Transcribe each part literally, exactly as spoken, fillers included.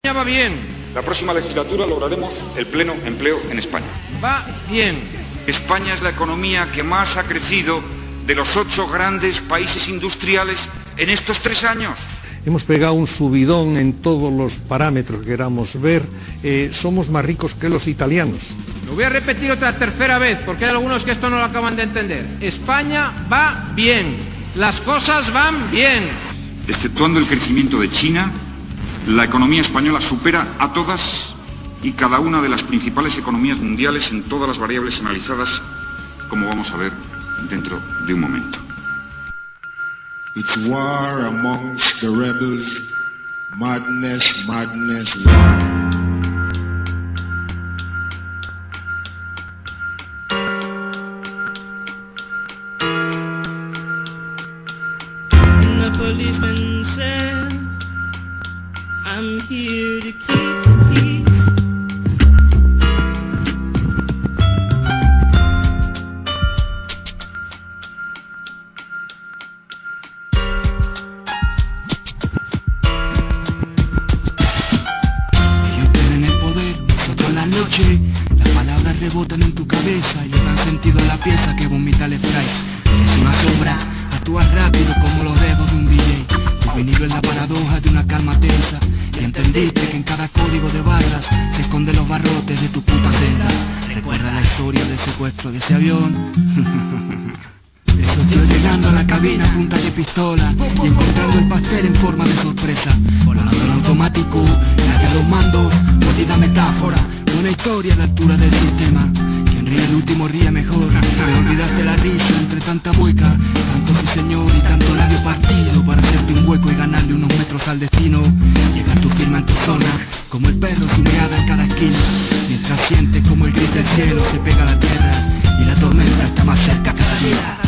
Ya va bien. La próxima legislatura lograremos el pleno empleo en España. Va bien. España es la economía que más ha crecido de los ocho grandes países industriales en estos tres años. Hemos pegado un subidón en todos los parámetros que queramos ver. Eh, somos más ricos que los italianos. Lo voy a repetir otra tercera vez, porque hay algunos que esto no lo acaban de entender. España va bien. Las cosas van bien. Exceptuando el crecimiento de China, la economía española supera a todas y cada una de las principales economías mundiales en todas las variables analizadas, como vamos a ver dentro de un momento. It's war amongst the rebels, madness, madness, war. And the policeman said, I'm here to keep the peace. Las palabras rebotan en tu cabeza y le dan sentido a la pieza que vomita el spray. Eres una sombra, actúas rápido como los dedos de un D J. Tu vinilo es la paradoja de una calma tensa y entendiste que en cada código de barras se esconden los barrotes de tu puta celda. Recuerda la historia del secuestro de ese avión. Eso yo llegando a la cabina a punta de pistola y encontrando el pastel en forma de sorpresa. Volando en automático, nadie a los mandos, jodida metáfora, una historia a la altura del sistema. Quien ríe el último ríe mejor. Te olvidaste la risa entre tanta mueca, tanto sí señor y tanto labio partido para hacerte un hueco y ganarle unos metros al destino. Llega tu firma en tu zona, como el perro su mirada en cada esquina, mientras sientes como el gris del cielo se pega a la tierra y la tormenta está más cerca cada día.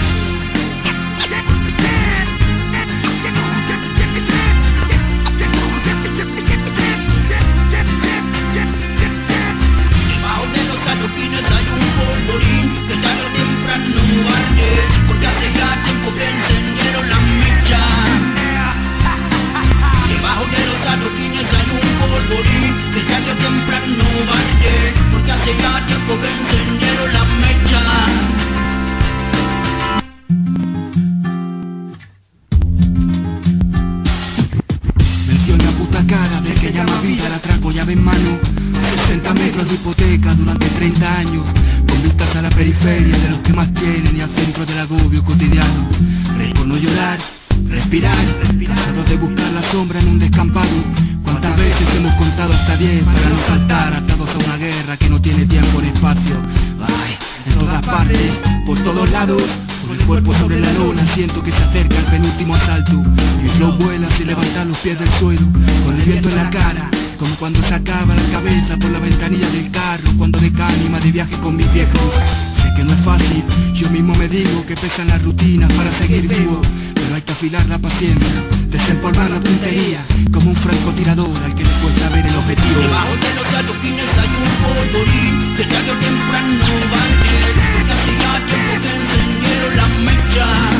Siento que se acerca el penúltimo asalto. Mi flow vuela sin levantar los pies del suelo, con el viento en la cara, como cuando sacaba la cabeza por la ventanilla del carro, cuando de cánima de viaje con mis viejos. Sé que no es fácil, yo mismo me digo que pesan las rutinas para seguir vivo, pero hay que afilar la paciencia, desempolvar la puntería, como un francotirador al que le cuesta ver el objetivo. Debajo de los adoquines hay un polvorín que tarde o temprano va a caer, porque hace ya tiempo que encendieron las mechas.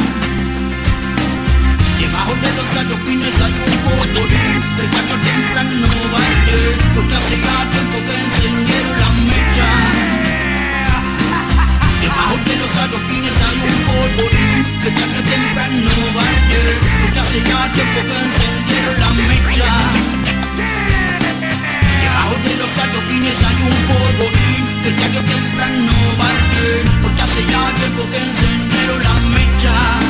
Debajo de los adoquines hay un polvorín que tarde o temprano va a caer, porque hace ya tiempo que encendieron las mechas. Debajo de los adoquines hay un polvorín que tarde o temprano va a caer, porque hace ya tiempo que encendieron las mechas. Debajo de los adoquines hay un polvorín que tarde o temprano va a caer, porque hace ya tiempo que encendieron las mechas.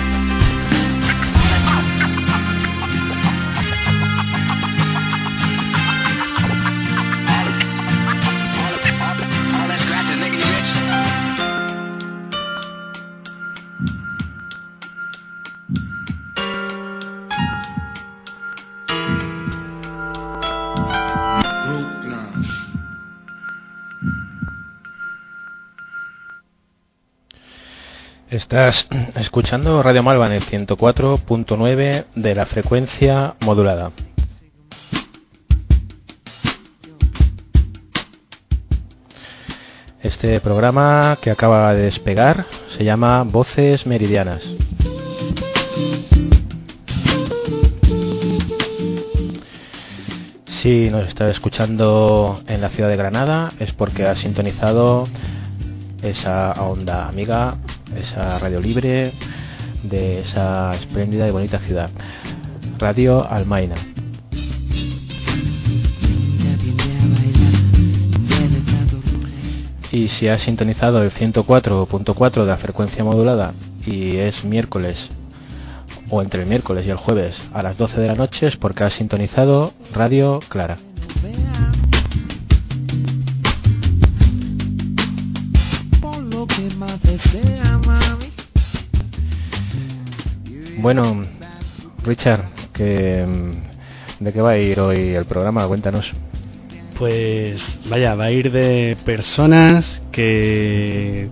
Estás escuchando Radio Malva en el ciento cuatro punto nueve de la frecuencia modulada. Este programa que acaba de despegar se llama Voces Meridianas. Si nos está escuchando en la ciudad de Granada es porque ha sintonizado esa onda amiga, esa radio libre de esa espléndida y bonita ciudad, Radio Almaina. Y si ha sintonizado el ciento cuatro punto cuatro de la frecuencia modulada y es miércoles o entre el miércoles y el jueves a las doce de la noche es porque ha sintonizado Radio Clara. Bueno, Richard, que, ¿de qué va a ir hoy el programa? Cuéntanos. Pues vaya, va a ir de personas que,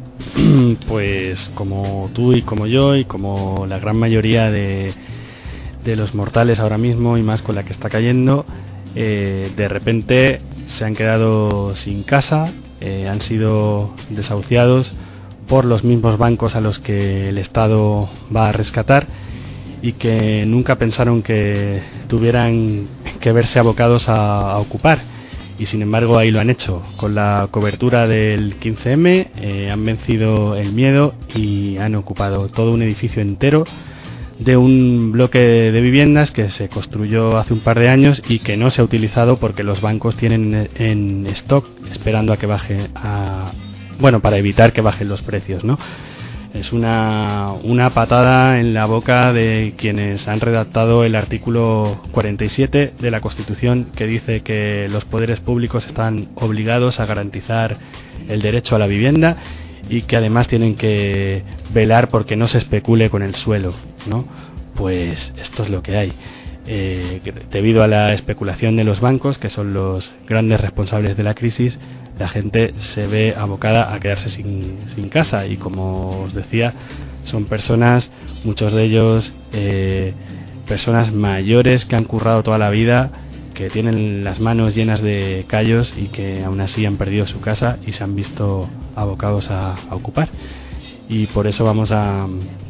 pues como tú y como yo y como la gran mayoría de, de los mortales ahora mismo y más con la que está cayendo, eh, de repente se han quedado sin casa, eh, han sido desahuciados por los mismos bancos a los que el Estado va a rescatar y que nunca pensaron que tuvieran que verse abocados a, a ocupar. Y sin embargo ahí lo han hecho. Con la cobertura del quince eme eh, han vencido el miedo y han ocupado todo un edificio entero de un bloque de viviendas que se construyó hace un par de años y que no se ha utilizado porque los bancos tienen en stock esperando a que baje a, bueno, para evitar que bajen los precios, ¿no? Es una, una patada en la boca de quienes han redactado el artículo cuarenta y siete de la Constitución, que dice que los poderes públicos están obligados a garantizar el derecho a la vivienda y que además tienen que velar porque no se especule con el suelo, ¿no? Pues esto es lo que hay. Eh, debido a la especulación de los bancos, que son los grandes responsables de la crisis, la gente se ve abocada a quedarse sin, sin casa y, como os decía, son personas, muchos de ellos eh, personas mayores que han currado toda la vida, que tienen las manos llenas de callos y que aún así han perdido su casa y se han visto abocados a, a ocupar. Y por eso vamos a,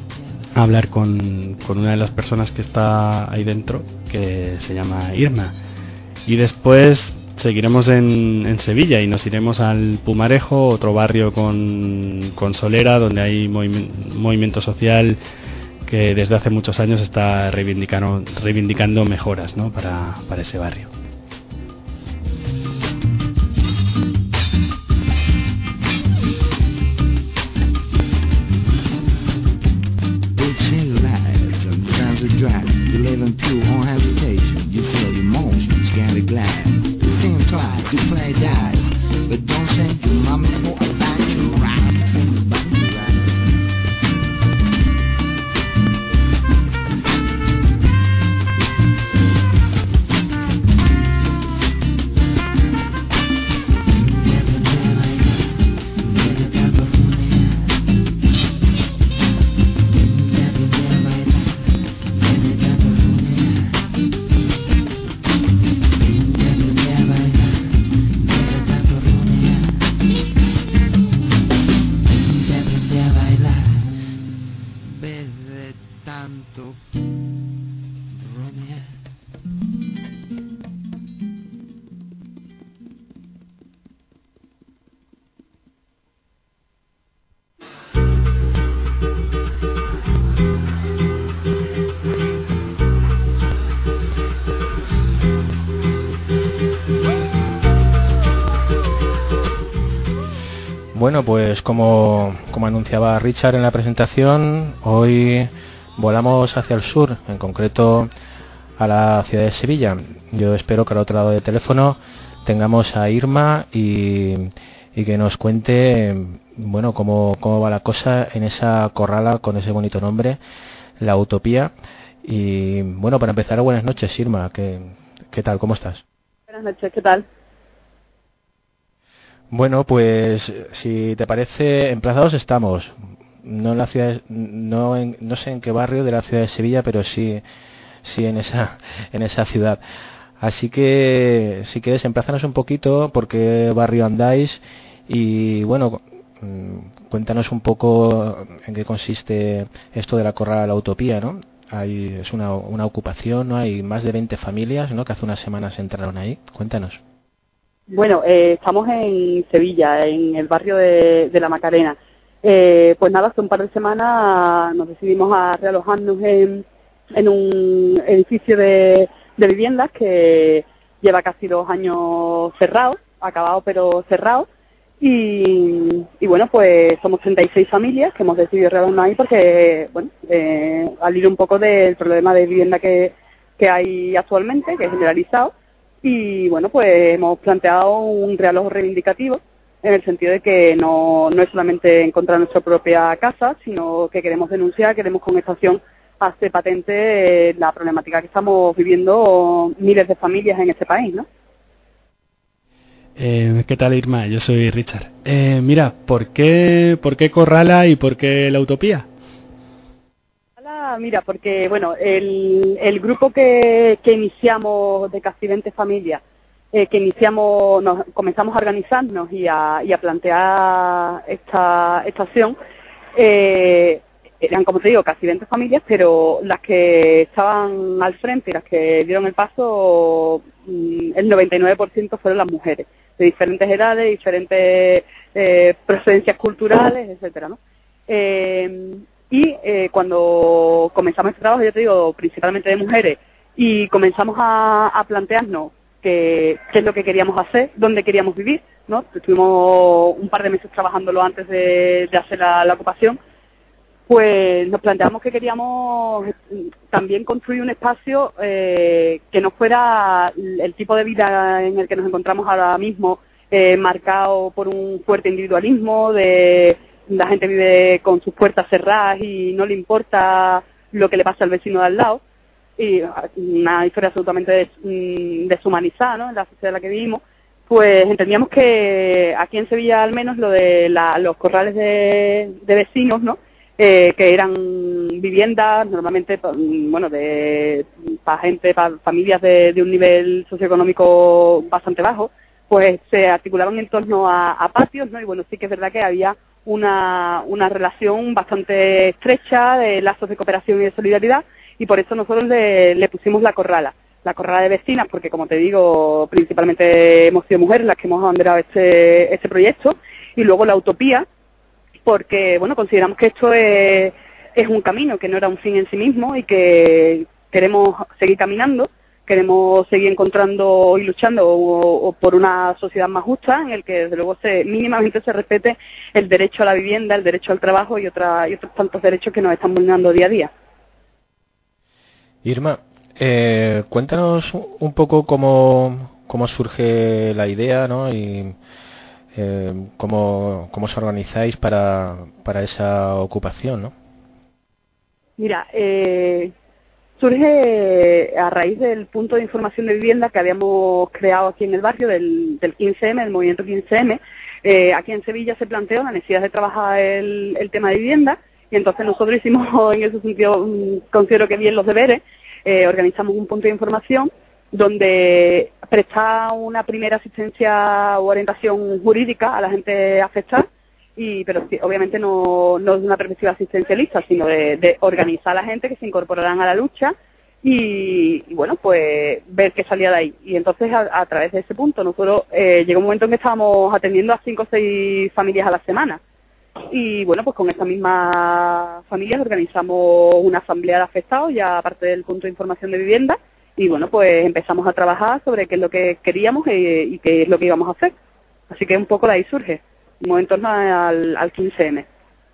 a hablar con, con una de las personas que está ahí dentro, que se llama Irma. Y después seguiremos en, en Sevilla y nos iremos al Pumarejo, otro barrio con, con solera, donde hay movim- movimiento social que desde hace muchos años está reivindicando, reivindicando mejoras, ¿no? para, para ese barrio. You play dive, but don't send your mommy for a bang ride. Bueno, pues como, como anunciaba Richard en la presentación, hoy volamos hacia el sur, en concreto a la ciudad de Sevilla. Yo espero que al otro lado del teléfono tengamos a Irma y, y que nos cuente, bueno, cómo, cómo va la cosa en esa corrala con ese bonito nombre, La Utopía. Y bueno, para empezar, buenas noches, Irma. ¿Qué, qué tal? ¿Cómo estás? Buenas noches, ¿qué tal? Bueno, pues si te parece, emplazados estamos. No en la ciudad, no, en, no sé en qué barrio de la ciudad de Sevilla, pero sí, sí en esa, en esa ciudad. Así que, si quieres, emplázanos un poquito por qué barrio andáis y, bueno, cuéntanos un poco en qué consiste esto de la corrala La Utopía, ¿no? hay es una, una ocupación, ¿no? Hay más de veinte familias, ¿no? Que hace unas semanas entraron ahí. Cuéntanos. Bueno, eh, estamos en Sevilla, en el barrio de, de La Macarena. Eh, pues nada, hace un par de semanas nos decidimos a realojarnos en, en un edificio de, de viviendas que lleva casi dos años cerrado, acabado pero cerrado. Y, y bueno, pues somos treinta y seis familias que hemos decidido realojarnos ahí porque, bueno, eh, al ir un poco del problema de vivienda que, que hay actualmente, que es generalizado. Y bueno, pues hemos planteado un realojo reivindicativo en el sentido de que no, no es solamente encontrar nuestra propia casa, sino que queremos denunciar, queremos con esta acción hacer patente eh, la problemática que estamos viviendo miles de familias en este país, ¿no? Eh, ¿Qué tal, Irma? Yo soy Richard. Eh, mira, ¿por qué, ¿por qué Corrala y por qué La Utopía? Mira, porque bueno, el, el grupo que, que iniciamos de casi veinte familias, eh, que iniciamos, nos comenzamos a organizarnos y a, y a plantear esta, esta acción, eh, eran, como te digo, casi veinte familias, pero las que estaban al frente y las que dieron el paso, el noventa y nueve por ciento fueron las mujeres, de diferentes edades, diferentes eh, procedencias culturales, etcétera, ¿no? Eh, y eh, cuando comenzamos este trabajo, yo te digo, principalmente de mujeres, y comenzamos a, a plantearnos qué es lo que queríamos hacer, dónde queríamos vivir, ¿no? Estuvimos un par de meses trabajándolo antes de, de hacer la, la ocupación. Pues nos planteamos que queríamos también construir un espacio eh, que no fuera el tipo de vida en el que nos encontramos ahora mismo, eh, marcado por un fuerte individualismo, de la gente vive con sus puertas cerradas y no le importa lo que le pasa al vecino de al lado, y una historia absolutamente des, deshumanizada, ¿no?, en la sociedad en la que vivimos. Pues entendíamos que aquí en Sevilla al menos lo de la, los corrales de, de vecinos, ¿no?, Eh, que eran viviendas normalmente, bueno, de para gente, para familias de, de un nivel socioeconómico bastante bajo, pues se articulaban en torno a, a patios, ¿no? Y bueno, sí que es verdad que había una, una relación bastante estrecha de lazos de cooperación y de solidaridad, y por eso nosotros le, le pusimos la corrala, la corrala de vecinas, porque como te digo, principalmente hemos sido mujeres las que hemos abanderado este, este proyecto, y luego la utopía, porque bueno, consideramos que esto es, es un camino, que no era un fin en sí mismo y que queremos seguir caminando, queremos seguir encontrando y luchando o, o por una sociedad más justa en el que desde luego se mínimamente se respete el derecho a la vivienda, el derecho al trabajo y, otra, y otros tantos derechos que nos están vulnerando día a día. Irma, eh, cuéntanos un poco cómo, cómo surge la idea, ¿no? Y Eh, ¿cómo, cómo os organizáis para, para esa ocupación, ¿no? Mira, eh, surge a raíz del punto de información de vivienda que habíamos creado aquí en el barrio del, del quince eme, del movimiento quince eme. Eh, aquí en Sevilla se planteó la necesidad de trabajar el, el tema de vivienda, y entonces nosotros hicimos en ese sentido, considero que bien los deberes, eh, organizamos un punto de información donde presta una primera asistencia o orientación jurídica a la gente afectada, y pero sí, obviamente no, no es una perspectiva asistencialista, sino de, de organizar a la gente que se incorporarán a la lucha y, y bueno, pues ver qué salía de ahí. Y entonces a, a través de ese punto nosotros eh, llegó un momento en que estábamos atendiendo a cinco o seis familias a la semana, y bueno, pues con estas mismas familias organizamos una asamblea de afectados ya aparte del punto de información de vivienda. Y bueno, pues empezamos a trabajar sobre qué es lo que queríamos y, y qué es lo que íbamos a hacer. Así que un poco de ahí surge, en torno al, al quince eme.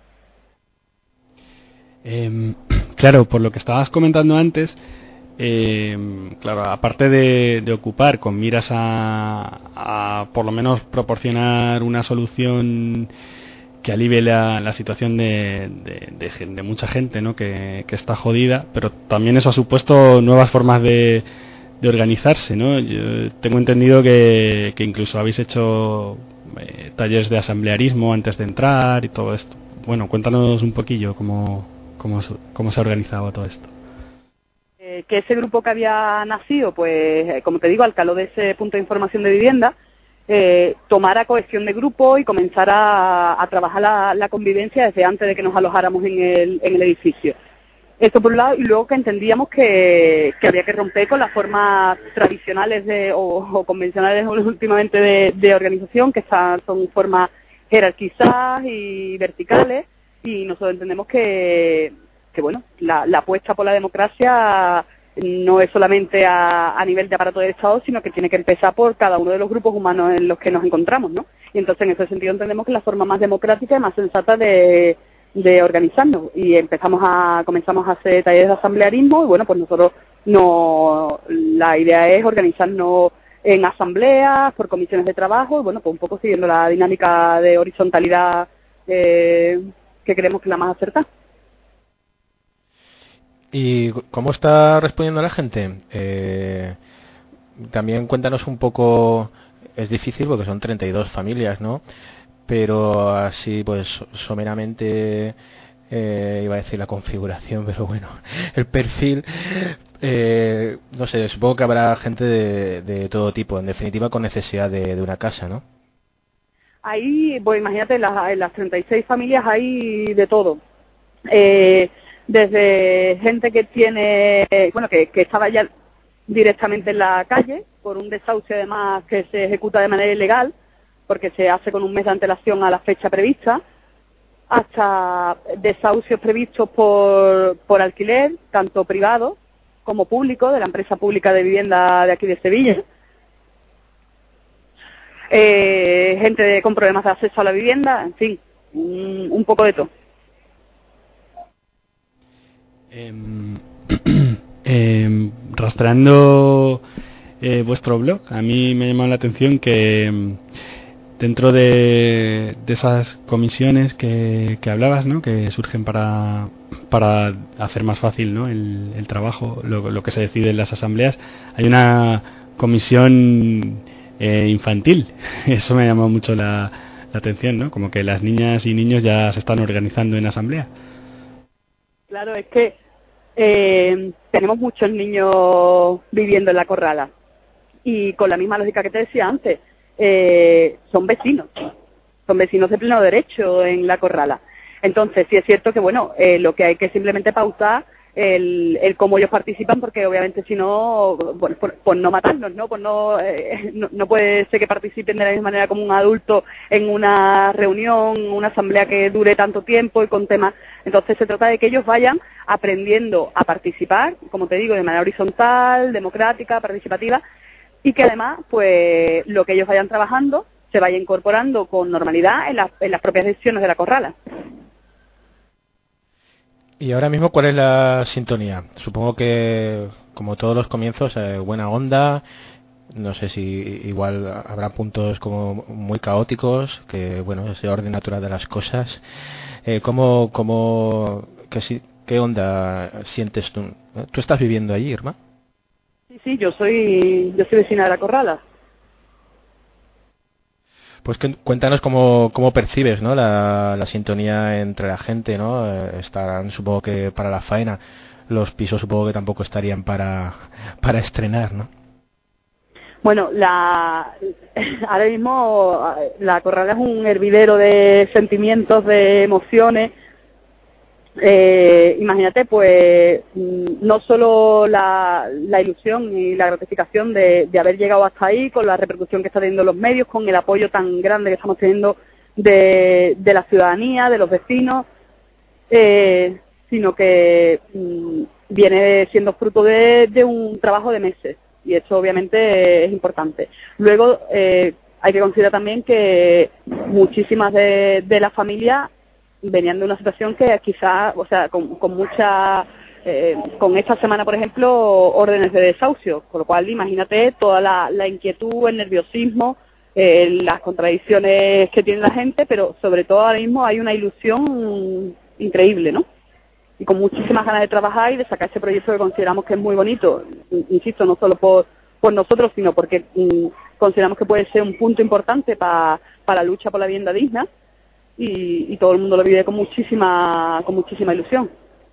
Eh, claro, por lo que estabas comentando antes, eh, claro, aparte de, de ocupar con miras a, a por lo menos proporcionar una solución que alivie la, la situación de, de, de, de mucha gente, ¿no?, que, que está jodida, pero también eso ha supuesto nuevas formas de, de organizarse, ¿no? Yo tengo entendido que, que incluso habéis hecho eh, talleres de asamblearismo antes de entrar y todo esto. Bueno, cuéntanos un poquillo cómo, cómo, cómo se ha organizado todo esto. Eh, que ese grupo que había nacido, pues, como te digo, al calor de ese punto de información de vivienda, Eh, tomara cohesión de grupo y comenzar a, a trabajar la, la convivencia desde antes de que nos alojáramos en el, en el edificio. Esto por un lado, y luego que entendíamos que, que había que romper con las formas tradicionales de, o, o convencionales últimamente de, de organización, que están, son formas jerarquizadas y verticales, y nosotros entendemos que, que bueno, la, la apuesta por la democracia no es solamente a, a nivel de aparato del Estado, sino que tiene que empezar por cada uno de los grupos humanos en los que nos encontramos, ¿no? Y entonces en ese sentido entendemos que la forma más democrática y más sensata de de organizarnos, y empezamos a comenzamos a hacer talleres de asamblearismo, y bueno, pues nosotros no la idea es organizarnos en asambleas, por comisiones de trabajo, y bueno, pues un poco siguiendo la dinámica de horizontalidad eh, que creemos que es la más acertada. ¿Y cómo está respondiendo la gente? Eh, también cuéntanos un poco, es difícil porque son treinta y dos familias, ¿no? Pero así pues someramente, eh, iba a decir la configuración, pero bueno, el perfil, eh, no sé, supongo que habrá gente de, de todo tipo, en definitiva con necesidad de, de una casa, ¿no? Ahí, pues imagínate, en las, en las treinta y seis familias hay de todo, eh, desde gente que tiene, bueno, que, que estaba ya directamente en la calle, por un desahucio además que se ejecuta de manera ilegal, porque se hace con un mes de antelación a la fecha prevista, hasta desahucios previstos por, por alquiler, tanto privado como público, de la empresa pública de vivienda de aquí de Sevilla. Eh, gente de, con problemas de acceso a la vivienda, en fin, un, un poco de todo. Eh, eh, rastreando eh, vuestro blog, a mí me ha llamado la atención que dentro de, de esas comisiones que, que hablabas, ¿no?, que surgen para, para hacer más fácil, ¿no?, el, el trabajo, lo, lo que se decide en las asambleas, hay una comisión eh, infantil. Eso me ha llamado mucho la, la atención, ¿no?, como que las niñas y niños ya se están organizando en asamblea. Claro, es que eh, tenemos muchos niños viviendo en la Corrala, y con la misma lógica que te decía antes, Eh, son vecinos, son vecinos de pleno derecho en la Corrala. Entonces sí es cierto que bueno, eh, lo que hay que simplemente pautar el, el cómo ellos participan, porque obviamente si no, bueno, por, por no matarnos, ¿no? Por no, eh, no, no puede ser que participen de la misma manera como un adulto en una reunión, una asamblea que dure tanto tiempo y con temas. Entonces se trata de que ellos vayan aprendiendo a participar, como te digo, de manera horizontal, democrática, participativa, y que además, pues, lo que ellos vayan trabajando se vaya incorporando con normalidad en, la, en las propias decisiones de la Corrala. Y ahora mismo, ¿cuál es la sintonía? Supongo que, como todos los comienzos, eh, buena onda. No sé si igual habrá puntos como muy caóticos, que bueno, es el orden natural de las cosas. Eh, ¿Cómo, cómo, qué, qué onda sientes tú? ¿Tú estás viviendo allí, Irma? Sí, sí, yo soy, yo soy vecina de la Corrala. Pues que, cuéntanos cómo, cómo percibes, ¿no?, la, la sintonía entre la gente, ¿no? Eh, estarán, supongo que para la faena, los pisos supongo que tampoco estarían para, para estrenar, ¿no? Bueno, la, ahora mismo la Corrala es un hervidero de sentimientos, de emociones. Eh, imagínate, pues, no solo la, la ilusión y la gratificación de, de haber llegado hasta ahí, con la repercusión que está teniendo los medios, con el apoyo tan grande que estamos teniendo de, de la ciudadanía, de los vecinos, eh, sino que mm, viene siendo fruto de, de un trabajo de meses, y eso obviamente es importante. Luego, eh, hay que considerar también que muchísimas de, de las familias venían de una situación que quizás, o sea, con, con mucha, eh, con esta semana, por ejemplo, órdenes de desahucio, con lo cual imagínate toda la, la inquietud, el nerviosismo, eh, las contradicciones que tiene la gente, pero sobre todo ahora mismo hay una ilusión increíble, ¿no? Y con muchísimas ganas de trabajar y de sacar ese proyecto que consideramos que es muy bonito, insisto, no solo por, por nosotros, sino porque mm, consideramos que puede ser un punto importante para para la lucha por la vivienda digna. Y, y todo el mundo lo vive con muchísima con muchísima ilusión.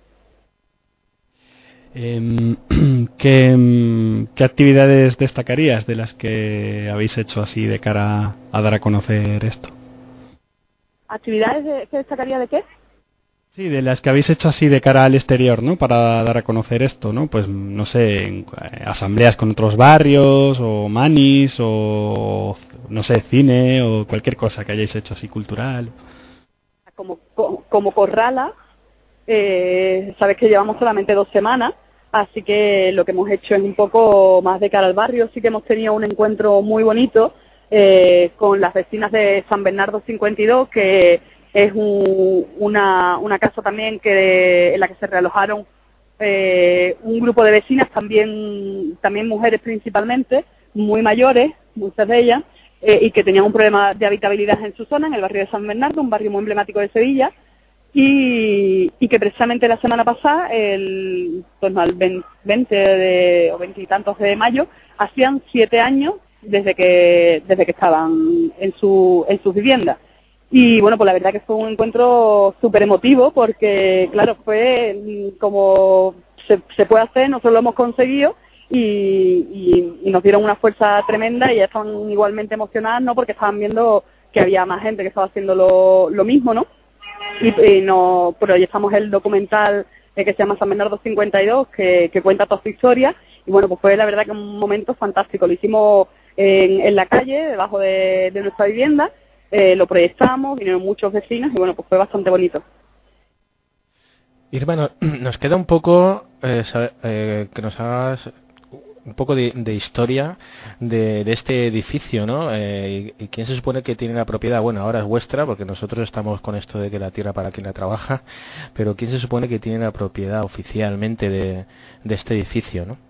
Eh, ¿qué, ¿Qué actividades destacarías de las que habéis hecho así de cara a dar a conocer esto? ¿Actividades de, que destacaría de qué? Sí, de las que habéis hecho así de cara al exterior, ¿no? Para dar a conocer esto, ¿no? Pues, no sé, en, eh, asambleas con otros barrios, o manis, o, no sé, cine, o cualquier cosa que hayáis hecho así cultural. Como, como, como Corrala, eh, sabes que llevamos solamente dos semanas, así que lo que hemos hecho es un poco más de cara al barrio. Sí que hemos tenido un encuentro muy bonito eh, con las vecinas de San Bernardo cincuenta y dos, que es un, una, una casa también que en la que se realojaron eh, un grupo de vecinas, también también mujeres principalmente, muy mayores, muchas de ellas, eh, y que tenían un problema de habitabilidad en su zona, en el barrio de San Bernardo, un barrio muy emblemático de Sevilla, y, y que precisamente la semana pasada, el, pues no, el veinte de, o veinte y tantos de mayo, hacían siete años desde que desde que estaban en su en sus viviendas. Y bueno, pues la verdad que fue un encuentro súper emotivo porque, claro, fue como se, se puede hacer, nosotros lo hemos conseguido y, y, y nos dieron una fuerza tremenda y ya estaban igualmente emocionadas, ¿no? Porque estaban viendo que había más gente que estaba haciendo lo, lo mismo, ¿no? Y, y nos proyectamos el documental eh, que se llama San Bernardo cincuenta y dos, que, que cuenta toda su historia. Y bueno, pues fue la verdad que un momento fantástico. Lo hicimos en, en la calle, debajo de, de nuestra vivienda. Eh, lo proyectamos, vinieron muchos vecinos y bueno, pues fue bastante bonito. Irma, no, nos queda un poco eh, saber, eh, que nos hagas un poco de, de historia de, de este edificio, ¿no? Eh, y, y quién se supone que tiene la propiedad. Bueno, ahora es vuestra porque nosotros estamos con esto de que la tierra para quien la trabaja, pero quién se supone que tiene la propiedad oficialmente de, de este edificio, ¿no?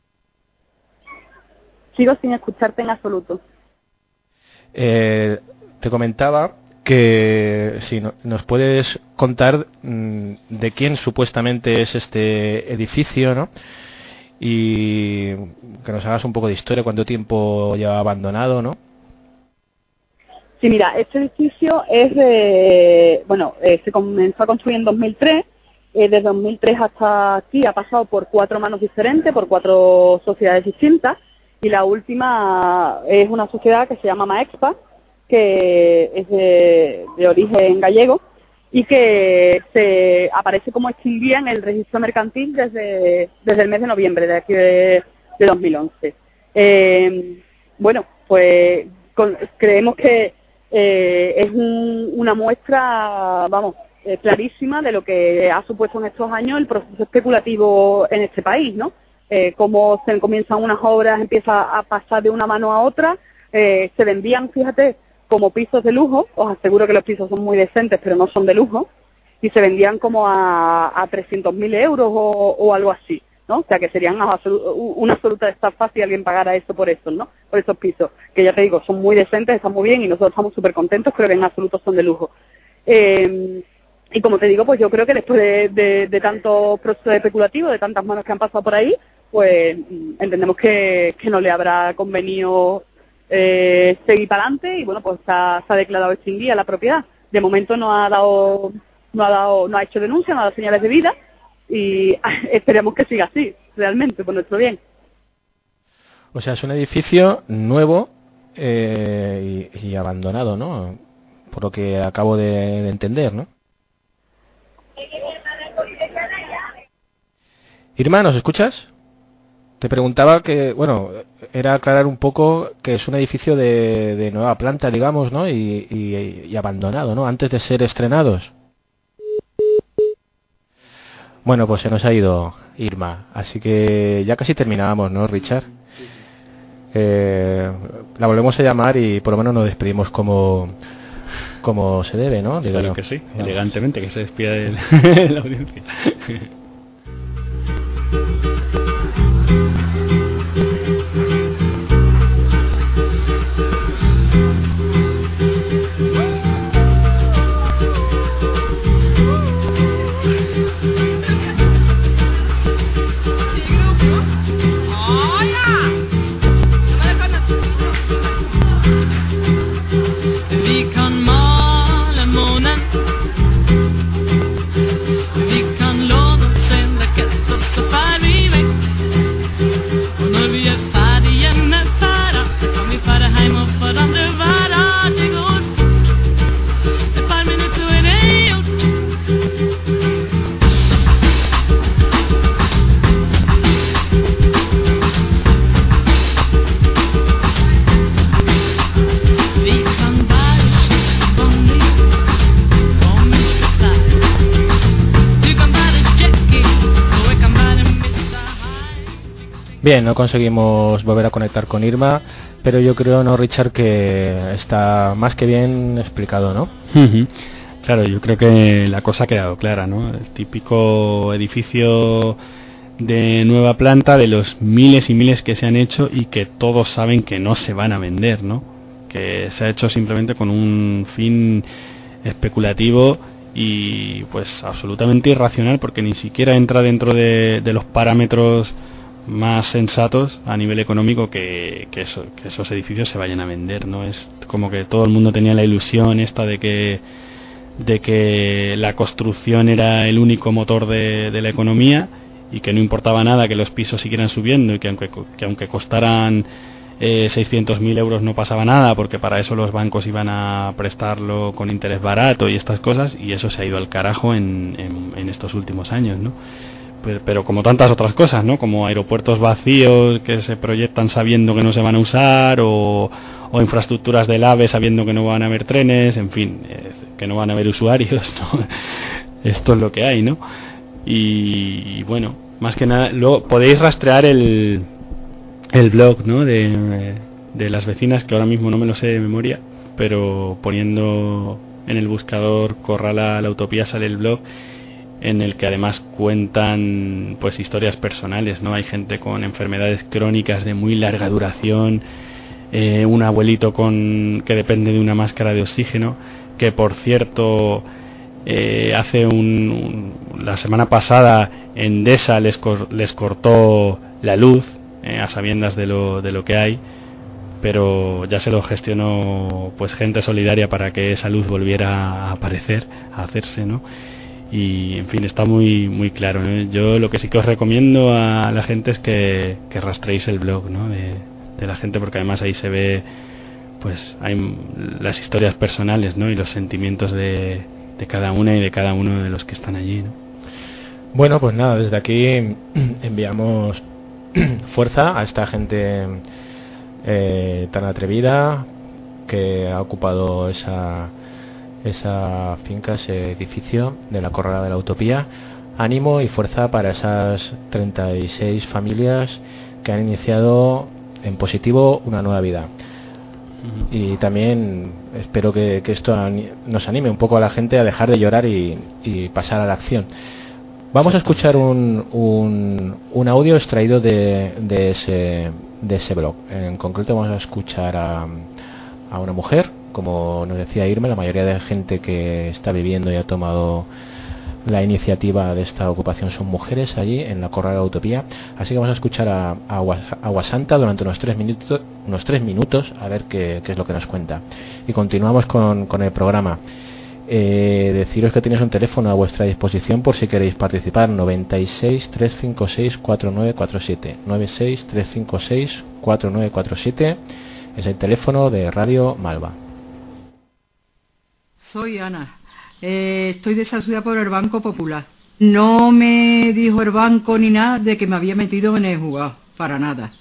Sigo sin escucharte en absoluto. Eh, te comentaba que si no, nos puedes contar mmm, de quién supuestamente es este edificio, ¿no? Y que nos hagas un poco de historia, cuánto tiempo lleva abandonado, ¿no? Sí, mira, este edificio es de, bueno, eh, se comenzó a construir en dos mil tres, eh, desde dos mil tres hasta aquí ha pasado por cuatro manos diferentes, por cuatro sociedades distintas, y la última es una sociedad que se llama Maexpa, que es de, de origen gallego y que se aparece como extinguida en el registro mercantil desde, desde el mes de noviembre de aquí de, de dos mil once. Eh, bueno, pues con, creemos que eh, es un, una muestra, vamos, eh, clarísima de lo que ha supuesto en estos años el proceso especulativo en este país, ¿no? Eh, cómo se comienzan unas obras, empieza a pasar de una mano a otra, eh, se vendían, fíjate, como pisos de lujo, os aseguro que los pisos son muy decentes, pero no son de lujo, y se vendían como a, a trescientos mil euros o, o algo así, ¿no? O sea, que serían una absoluta estafa si alguien pagara eso por eso, ¿no? Por esos pisos, que ya te digo, son muy decentes, están muy bien y nosotros estamos súper contentos, pero que en absoluto son de lujo. Eh, y como te digo, pues yo creo que después de, de, de tantos procesos especulativos, de tantas manos que han pasado por ahí, pues entendemos que, que no le habrá convenido Eh, seguir para adelante y bueno, pues está, se ha declarado extinguida la propiedad. De momento no ha dado, no ha dado, no ha hecho denuncia, no ha dado señales de vida y esperemos que siga así, realmente, por nuestro bien. O sea, es un edificio nuevo eh, y, y abandonado, ¿no? Por lo que acabo de, de entender, ¿no? Irma, ¿nos escuchas? Te preguntaba que, bueno, era aclarar un poco que es un edificio de, de nueva planta, digamos, ¿no? Y, y, y abandonado, ¿no? Antes de ser estrenados. Bueno, pues se nos ha ido Irma, así que ya casi terminábamos, ¿no, Richard? Eh, la volvemos a llamar y por lo menos nos despedimos como, como se debe, ¿no? Claro Digo, que sí, vamos. Elegantemente, que se despida de la audiencia. Vi kan låna sen raketter så far vi väck. Bien, no conseguimos volver a conectar con Irma, pero yo creo, ¿no, Richard, que está más que bien explicado, ¿no? Uh-huh. Claro, yo creo que la cosa ha quedado clara, ¿no? El típico edificio de nueva planta, de los miles y miles que se han hecho y que todos saben que no se van a vender, ¿no? Que se ha hecho simplemente con un fin especulativo y pues absolutamente irracional, porque ni siquiera entra dentro de, de los parámetros más sensatos a nivel económico que, que, eso, que esos edificios se vayan a vender, ¿no? Es como que todo el mundo tenía la ilusión esta de que de que la construcción era el único motor de, de la economía y que no importaba nada que los pisos siguieran subiendo y que aunque, que aunque costaran eh, seiscientos mil euros no pasaba nada, porque para eso los bancos iban a prestarlo con interés barato y estas cosas, y eso se ha ido al carajo en, en, en estos últimos años, ¿no? Pero, pero como tantas otras cosas, ¿no? Como aeropuertos vacíos que se proyectan sabiendo que no se van a usar, o, o infraestructuras del AVE sabiendo que no van a haber trenes, en fin, eh, que no van a haber usuarios, ¿no? Esto es lo que hay, ¿no? Y, y bueno, más que nada, luego podéis rastrear el, el blog, ¿no? De, de las vecinas, que ahora mismo no me lo sé de memoria, pero poniendo en el buscador Corrala la Utopía sale el blog, en el que además cuentan pues historias personales, ¿no? Hay gente con enfermedades crónicas de muy larga duración, eh, un abuelito con que depende de una máscara de oxígeno, que por cierto eh, hace un, un la semana pasada Endesa les cor, les cortó la luz, eh, a sabiendas de lo de lo que hay, pero ya se lo gestionó pues gente solidaria para que esa luz volviera a aparecer, a hacerse, ¿no? Y en fin, está muy muy claro, ¿no? Yo lo que sí que os recomiendo a la gente es que, que rastreéis el blog, ¿no? de, de la gente, porque además ahí se ve pues hay las historias personales, ¿no? Y los sentimientos de, de cada una y de cada uno de los que están allí, ¿no? Bueno, pues nada, desde aquí enviamos fuerza a esta gente eh, tan atrevida que ha ocupado esa esa finca, ese edificio de la Corrala de la Utopía. Ánimo y fuerza para esas treinta y seis familias que han iniciado en positivo una nueva vida. Uh-huh. Y también espero que, que esto nos anime un poco a la gente a dejar de llorar y, y pasar a la acción. Vamos a escuchar un, un, un audio extraído de, de, ese, de ese blog. En concreto vamos a escuchar a, a una mujer. Como nos decía Irma, la mayoría de gente que está viviendo y ha tomado la iniciativa de esta ocupación son mujeres allí en la Corrala de la Utopía. Así que vamos a escuchar a, a Agua Santa durante unos tres minutos, unos tres minutos a ver qué, qué es lo que nos cuenta. Y continuamos con, con el programa. Eh, deciros que tenéis un teléfono a vuestra disposición por si queréis participar: noventa y seis, trescientos cincuenta y seis, cuarenta y nueve cuarenta y siete, noventa y seis, trescientos cincuenta y seis, cuarenta y nueve cuarenta y siete. Es el teléfono de Radio Malva. Soy Ana, eh, estoy desasida por el Banco Popular. No me dijo el banco ni nada de que me había metido en el juzgado, para nada.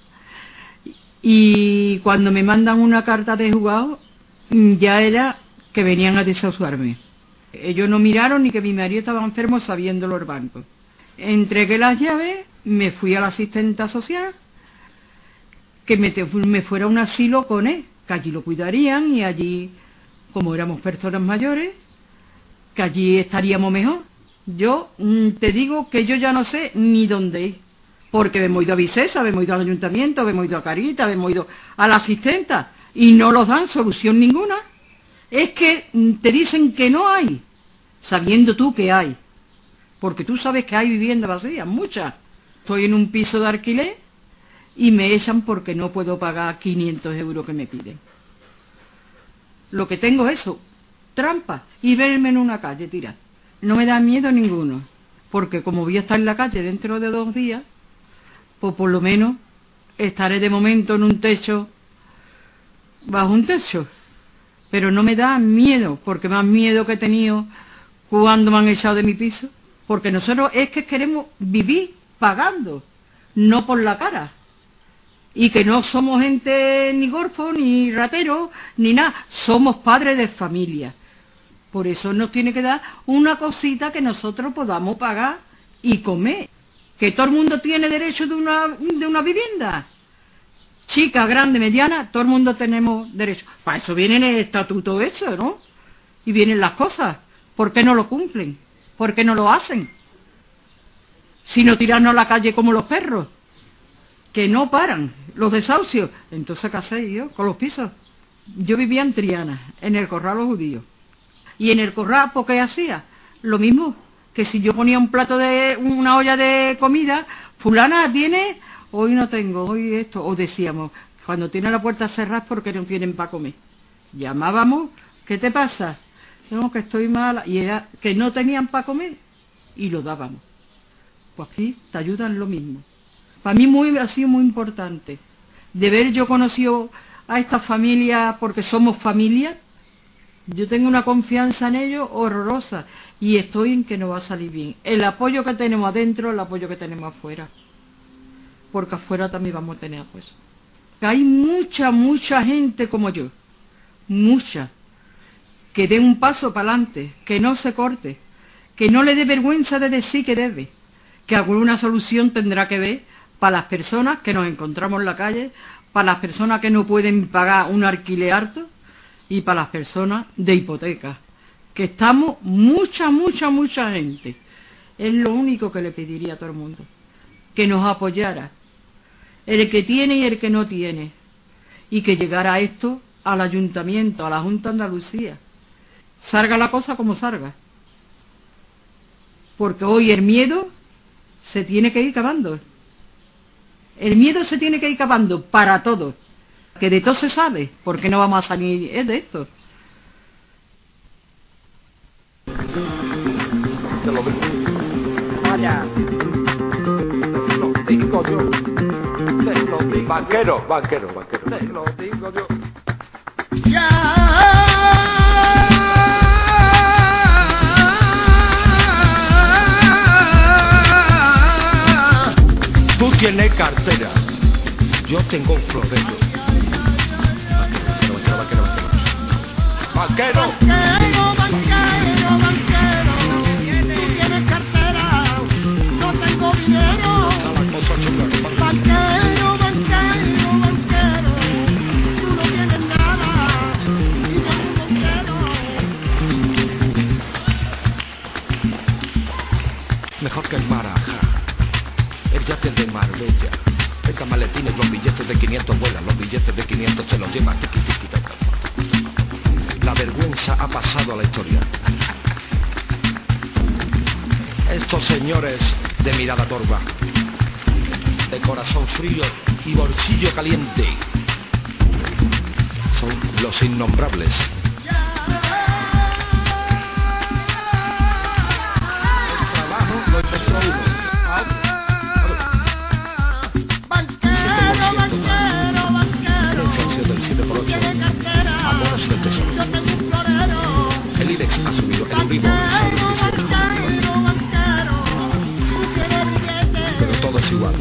Y cuando me mandan una carta de juzgado, ya era que venían a desahuciarme. Ellos no miraron ni que mi marido estaba enfermo sabiéndolo el banco. Entregué las llaves, me fui a la asistenta social, que me, me fuera a un asilo con él, que allí lo cuidarían y allí, como éramos personas mayores, que allí estaríamos mejor. Yo mm, te digo que yo ya no sé ni dónde ir, porque hemos ido a Vicesa, hemos ido al ayuntamiento, hemos ido a Carita, hemos ido a la asistenta, y no nos dan solución ninguna. Es que mm, te dicen que no hay, sabiendo tú que hay, porque tú sabes que hay viviendas vacías, muchas. Estoy en un piso de alquiler y me echan porque no puedo pagar quinientos euros que me piden. Lo que tengo es eso, trampa, y verme en una calle tirada. No me da miedo ninguno, porque como voy a estar en la calle dentro de dos días, pues por lo menos estaré de momento en un techo, bajo un techo. Pero no me da miedo, porque más miedo que he tenido cuando me han echado de mi piso, porque nosotros es que queremos vivir pagando, no por la cara. Y que no somos gente ni golfos, ni rateros, ni nada. Somos padres de familia. Por eso nos tiene que dar una cosita que nosotros podamos pagar y comer. que todo el mundo tiene derecho de una, de una vivienda. Chica, grande, mediana, todo el mundo tenemos derecho. Para eso viene el estatuto hecho, ¿no? Y vienen las cosas. ¿Por qué no lo cumplen? ¿Por qué no lo hacen? Si no tirarnos a la calle como los perros, que no paran, los desahucios. Entonces, ¿qué hacéis yo con los pisos? Yo vivía en Triana, en el Corral Los Judíos. Y en el Corral, ¿por qué hacía? Lo mismo que si yo ponía un plato de, una olla de comida, fulana tiene, hoy no tengo, hoy esto. O decíamos, cuando tiene la puerta cerrada, porque no tienen para comer. Llamábamos, ¿qué te pasa? No, que estoy mala. Y era que no tenían para comer, y lo dábamos. Pues aquí te ayudan lo mismo. Para mí muy, ha sido muy importante. De ver yo conocido a esta familia, porque somos familia, yo tengo una confianza en ellos horrorosa, y estoy en que nos va a salir bien. El apoyo que tenemos adentro, el apoyo que tenemos afuera. Porque afuera también vamos a tener apoyo. Que hay mucha, mucha gente como yo, mucha, que dé un paso para adelante, que no se corte, que no le dé vergüenza de decir que debe, que alguna solución tendrá que ver para las personas que nos encontramos en la calle, para las personas que no pueden pagar un alquiler alto y para las personas de hipoteca, que estamos mucha, mucha, mucha gente. Es lo único que le pediría a todo el mundo, que nos apoyara, el que tiene y el que no tiene, y que llegara esto al ayuntamiento, a la Junta de Andalucía, salga la cosa como salga, porque hoy el miedo se tiene que ir acabando. El miedo se tiene que ir acabando para todos. Que de todo se sabe, ¿por qué no vamos a salir de esto? Te lo digo. Vaya. Te lo digo yo. Te lo digo. Banquero, banquero, banquero. Te lo digo yo. Ya. Tú tienes cartera, yo tengo un florero. Banquero, banquero, banquero, banquero. Banquero, banquero, banquero. Tú tienes cartera, no tengo dinero. Banquero, banquero, banquero. Tú no tienes nada y yo un banquero. Mejor que el Maraja. El yate de Marbella, el camaletines, los billetes de quinientos vuelan, los billetes de quinientos se los lleva tiqui, tiqui, taca. La vergüenza ha pasado a la historia. Estos señores de mirada torva, de corazón frío y bolsillo caliente, son los innombrables. El trabajo lo encontró uno. El IBEX ha subido, el Euribor pero todo es igual.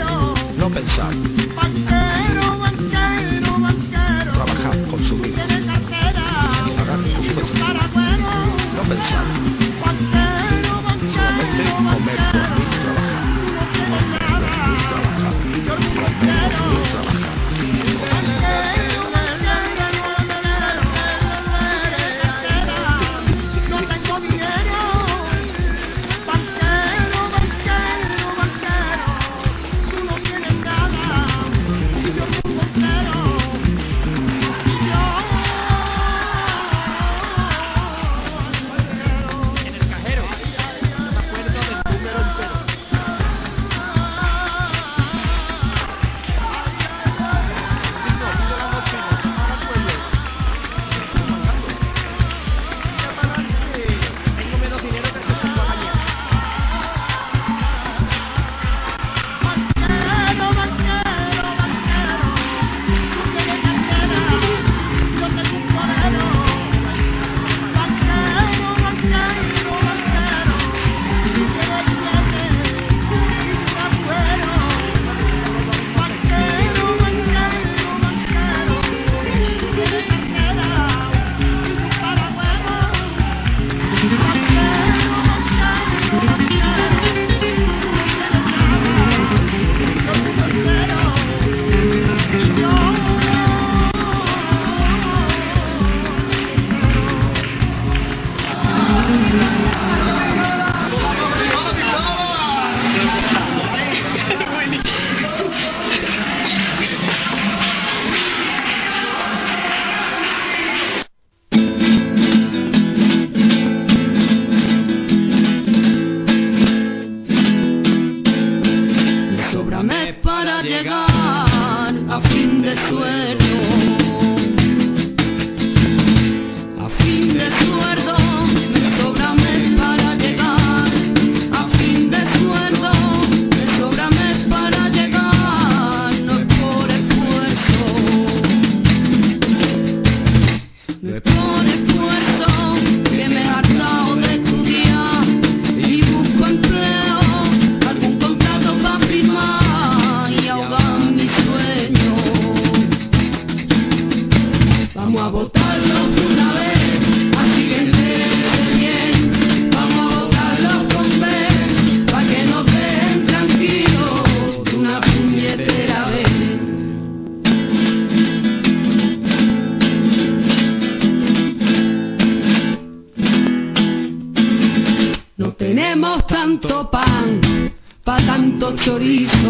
No pensar, trabajar, consumir. a votarlos de una vez, así que entérese bien, vamos a votarlos con B, pa' que nos dejen tranquilos de una puñetera vez. No tenemos tanto pan, pa' tanto chorizo.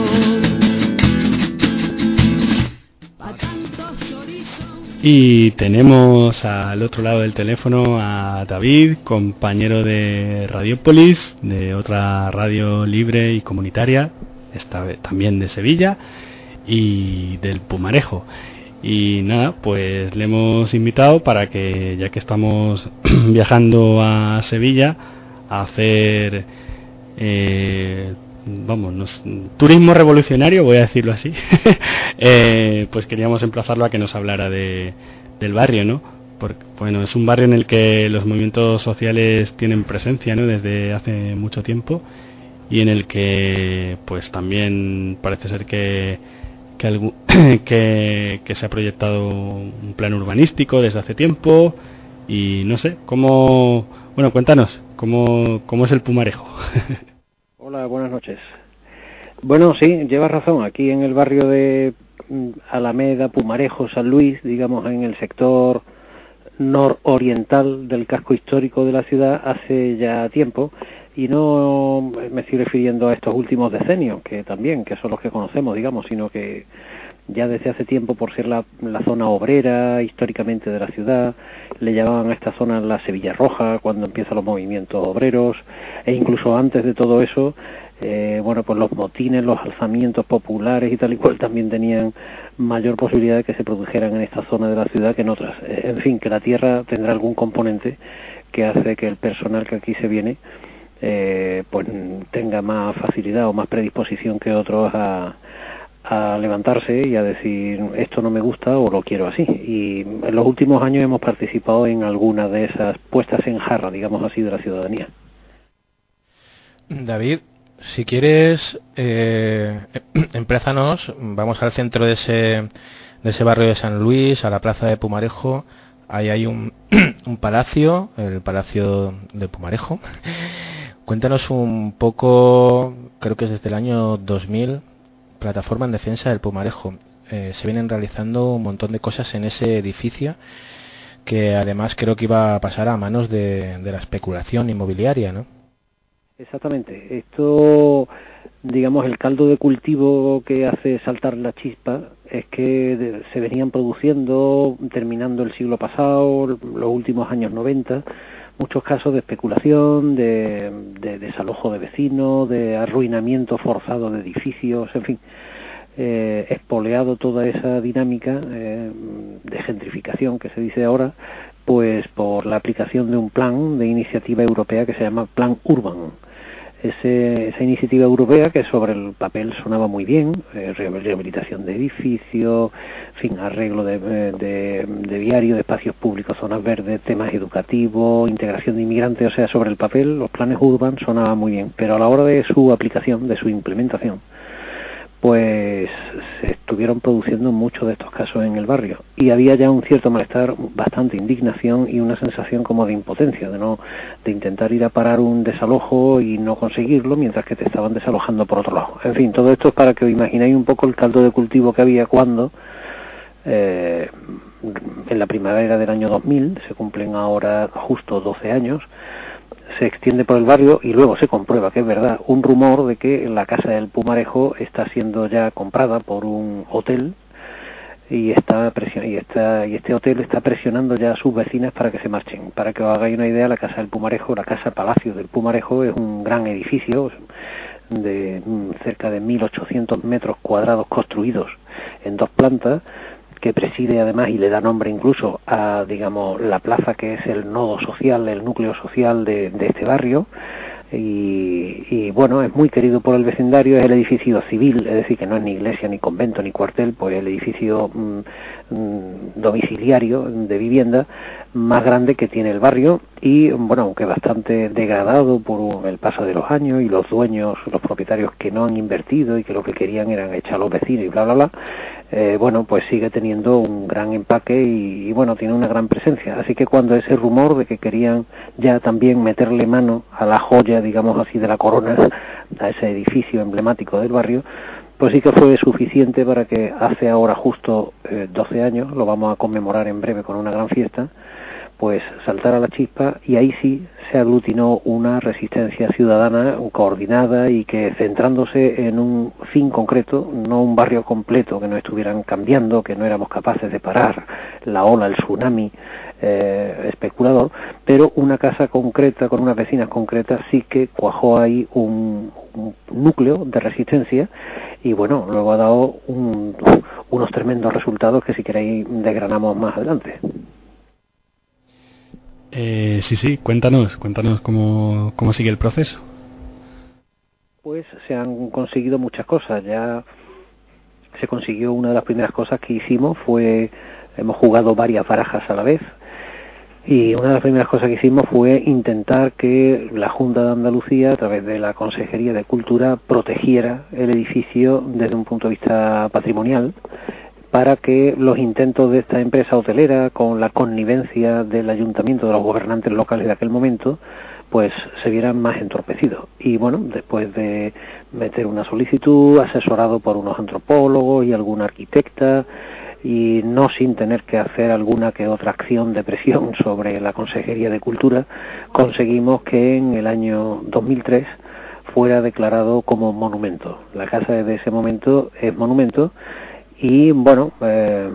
Y tenemos al otro lado del teléfono a David, compañero de Radiopolis, de otra radio libre y comunitaria, esta vez también de Sevilla, y del Pumarejo. Y nada, pues le hemos invitado para que, ya que estamos viajando a Sevilla, a hacer... Eh, vamos, nos, turismo revolucionario, voy a decirlo así, eh, pues queríamos emplazarlo a que nos hablara de, del barrio, ¿no? Porque, bueno, es un barrio en el que los movimientos sociales tienen presencia, ¿no? Desde hace mucho tiempo, y en el que, pues también parece ser que que, algún, que, que se ha proyectado un plan urbanístico desde hace tiempo, y no sé, cómo, bueno, cuéntanos, cómo, cómo es el Pumarejo. Hola, buenas noches. Bueno, sí, llevas razón. Aquí en el barrio de Alameda, Pumarejo, San Luis, digamos en el sector nororiental del casco histórico de la ciudad, hace ya tiempo, y no me estoy refiriendo a estos últimos decenios, que también, que son los que conocemos, digamos, sino que ya desde hace tiempo, por ser la, la zona obrera históricamente de la ciudad, le llamaban a esta zona la Sevilla Roja cuando empiezan los movimientos obreros, e incluso antes de todo eso, eh, bueno, pues los motines, los alzamientos populares y tal y cual también tenían mayor posibilidad de que se produjeran en esta zona de la ciudad que en otras. Eh, en fin, que la tierra tendrá algún componente que hace que el personal que aquí se viene eh, pues tenga más facilidad o más predisposición que otros a a levantarse y a decir esto no me gusta o lo quiero así. Y en los últimos años hemos participado en algunas de esas puestas en jarra, digamos así, de la ciudadanía. David, si quieres, eh, emprézanos, vamos al centro de ese, de ese barrio de San Luis, a la plaza de Pumarejo. Ahí hay un, un palacio, el Palacio de Pumarejo. Cuéntanos un poco, creo que es desde el año dos mil, Plataforma en Defensa del Pumarejo. Eh, se vienen realizando un montón de cosas en ese edificio, que además creo que iba a pasar a manos de, de la especulación inmobiliaria, ¿no? Exactamente. Esto, digamos, el caldo de cultivo que hace saltar la chispa es que de, se venían produciendo, terminando el siglo pasado, los últimos años noventa, muchos casos de especulación, de, de desalojo de vecinos, de arruinamiento forzado de edificios, en fin, eh, espoleado toda esa dinámica eh, de gentrificación que se dice ahora, pues por la aplicación de un plan de iniciativa europea que se llama Plan Urban. Ese, esa iniciativa europea, que sobre el papel sonaba muy bien, eh, rehabilitación de edificios, en fin, arreglo de, de, de viario, de espacios públicos, zonas verdes, temas educativos, integración de inmigrantes, o sea, sobre el papel los planes urban sonaban muy bien, pero a la hora de su aplicación, de su implementación, pues se estuvieron produciendo muchos de estos casos en el barrio y había ya un cierto malestar, bastante indignación y una sensación como de impotencia, de no de intentar ir a parar un desalojo y no conseguirlo mientras que te estaban desalojando por otro lado. En fin, todo esto es para que os imaginéis un poco el caldo de cultivo que había cuando eh, en la primavera del año dos mil, se cumplen ahora justo doce años, se extiende por el barrio y luego se comprueba que es verdad un rumor de que la casa del Pumarejo está siendo ya comprada por un hotel y está presion y está y este hotel está presionando ya a sus vecinas para que se marchen. Para que os hagáis una idea, la casa del Pumarejo, la casa Palacio del Pumarejo, es un gran edificio de cerca de mil ochocientos metros cuadrados construidos en dos plantas, que preside además y le da nombre incluso a, digamos, la plaza que es el nodo social, el núcleo social de, de este barrio, y, y bueno, es muy querido por el vecindario. Es el edificio civil, es decir, que no es ni iglesia, ni convento, ni cuartel, pues el edificio mmm, mmm, domiciliario de vivienda más grande que tiene el barrio, y bueno, aunque bastante degradado por el paso de los años y los dueños, los propietarios que no han invertido y que lo que querían eran echar a los vecinos y bla bla bla, eh, bueno, pues sigue teniendo un gran empaque y, y bueno, tiene una gran presencia. Así que cuando ese rumor de que querían ya también meterle mano a la joya, digamos así, de la corona, a ese edificio emblemático del barrio, pues sí que fue suficiente para que hace ahora justo eh, doce años, lo vamos a conmemorar en breve con una gran fiesta, pues saltara la chispa y ahí sí se aglutinó una resistencia ciudadana coordinada y que centrándose en un fin concreto, no un barrio completo que no estuvieran cambiando, que no éramos capaces de parar la ola, el tsunami eh, especulador, pero una casa concreta con unas vecinas concretas sí que cuajó ahí un, un núcleo de resistencia y bueno, luego ha dado un, unos tremendos resultados que si queréis desgranamos más adelante. Eh, sí, sí, cuéntanos, cuéntanos cómo, cómo sigue el proceso. Pues se han conseguido muchas cosas. Ya se consiguió, una de las primeras cosas que hicimos fue, hemos jugado varias barajas a la vez, y una de las primeras cosas que hicimos fue intentar que la Junta de Andalucía, a través de la Consejería de Cultura, protegiera el edificio desde un punto de vista patrimonial, para que los intentos de esta empresa hotelera, con la connivencia del ayuntamiento, de los gobernantes locales de aquel momento, pues se vieran más entorpecidos. Y bueno, después de meter una solicitud, asesorado por unos antropólogos y alguna arquitecta, y no sin tener que hacer alguna que otra acción de presión sobre la Consejería de Cultura, conseguimos que en el año dos mil tres fuera declarado como monumento. La casa desde ese momento es monumento. Y bueno, eh,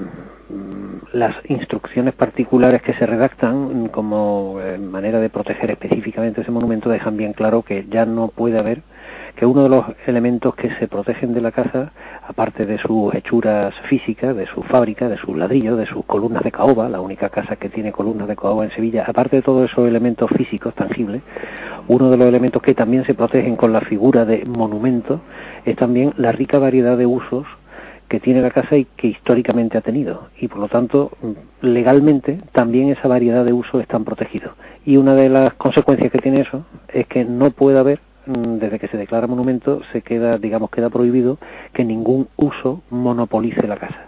las instrucciones particulares que se redactan como eh, manera de proteger específicamente ese monumento dejan bien claro que ya no puede haber, que uno de los elementos que se protegen de la casa, aparte de sus hechuras físicas, de su fábrica, de sus ladrillos, de sus columnas de caoba, la única casa que tiene columnas de caoba en Sevilla, aparte de todos esos elementos físicos tangibles, uno de los elementos que también se protegen con la figura de monumento es también la rica variedad de usos que tiene la casa y que históricamente ha tenido, y por lo tanto legalmente también esa variedad de usos están protegidos, y una de las consecuencias que tiene eso es que no puede haber, desde que se declara monumento, se queda, digamos, queda prohibido que ningún uso monopolice la casa,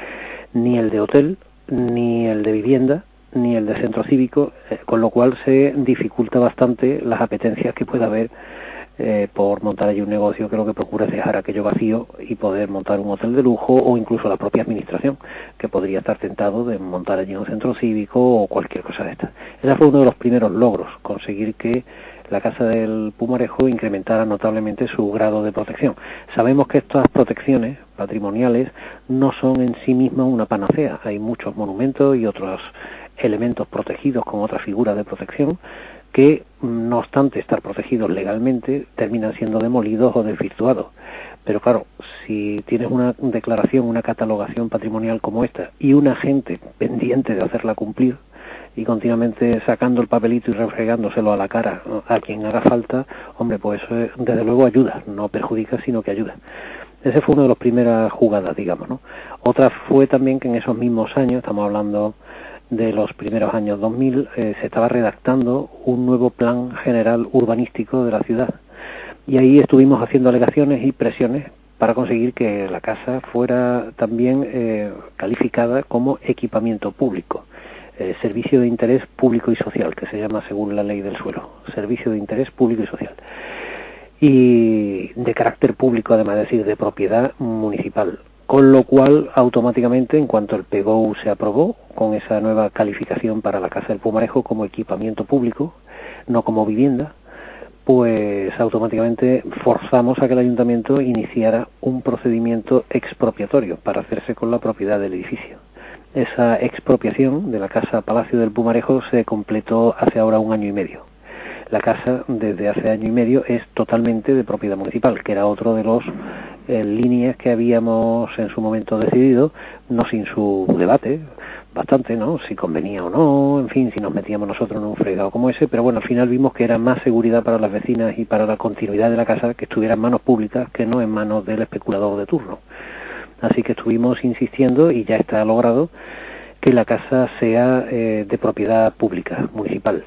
ni el de hotel, ni el de vivienda, ni el de centro cívico, eh, con lo cual se dificulta bastante las apetencias que pueda haber Eh, por montar allí un negocio que lo que procura es dejar aquello vacío y poder montar un hotel de lujo, o incluso la propia administración, que podría estar tentado de montar allí un centro cívico o cualquier cosa de esta. Ese fue uno de los primeros logros, conseguir que la Casa del Pumarejo incrementara notablemente su grado de protección. Sabemos que estas protecciones patrimoniales no son en sí mismas una panacea. Hay muchos monumentos y otros elementos protegidos con otras figuras de protección que, no obstante estar protegidos legalmente, terminan siendo demolidos o desvirtuados. Pero claro, si tienes una declaración, una catalogación patrimonial como esta, y una gente pendiente de hacerla cumplir, y continuamente sacando el papelito y refregándoselo a la cara a quien haga falta, hombre, pues eso desde luego ayuda, no perjudica, sino que ayuda. Ese fue una de las primeras jugadas, digamos, ¿no? Otra fue también que en esos mismos años, estamos hablando de los primeros años dos mil, eh, se estaba redactando un nuevo plan general urbanístico de la ciudad, y ahí estuvimos haciendo alegaciones y presiones para conseguir que la casa fuera también eh, calificada como equipamiento público, eh, servicio de interés público y social, que se llama según la ley del suelo, servicio de interés público y social, y de carácter público, además de decir de propiedad municipal. Con lo cual, automáticamente, en cuanto el P G O U se aprobó, con esa nueva calificación para la Casa del Pumarejo como equipamiento público, no como vivienda, pues automáticamente forzamos a que el Ayuntamiento iniciara un procedimiento expropiatorio para hacerse con la propiedad del edificio. Esa expropiación de la Casa Palacio del Pumarejo se completó hace ahora un año y medio. La casa, desde hace año y medio, es totalmente de propiedad municipal, que era otro de los eh, líneas que habíamos en su momento decidido, no sin su debate, bastante, ¿no? Si convenía o no, en fin, si nos metíamos nosotros en un fregado como ese, pero bueno, al final vimos que era más seguridad para las vecinas y para la continuidad de la casa que estuviera en manos públicas que no en manos del especulador de turno. Así que estuvimos insistiendo y ya está logrado que la casa sea eh, de propiedad pública, municipal.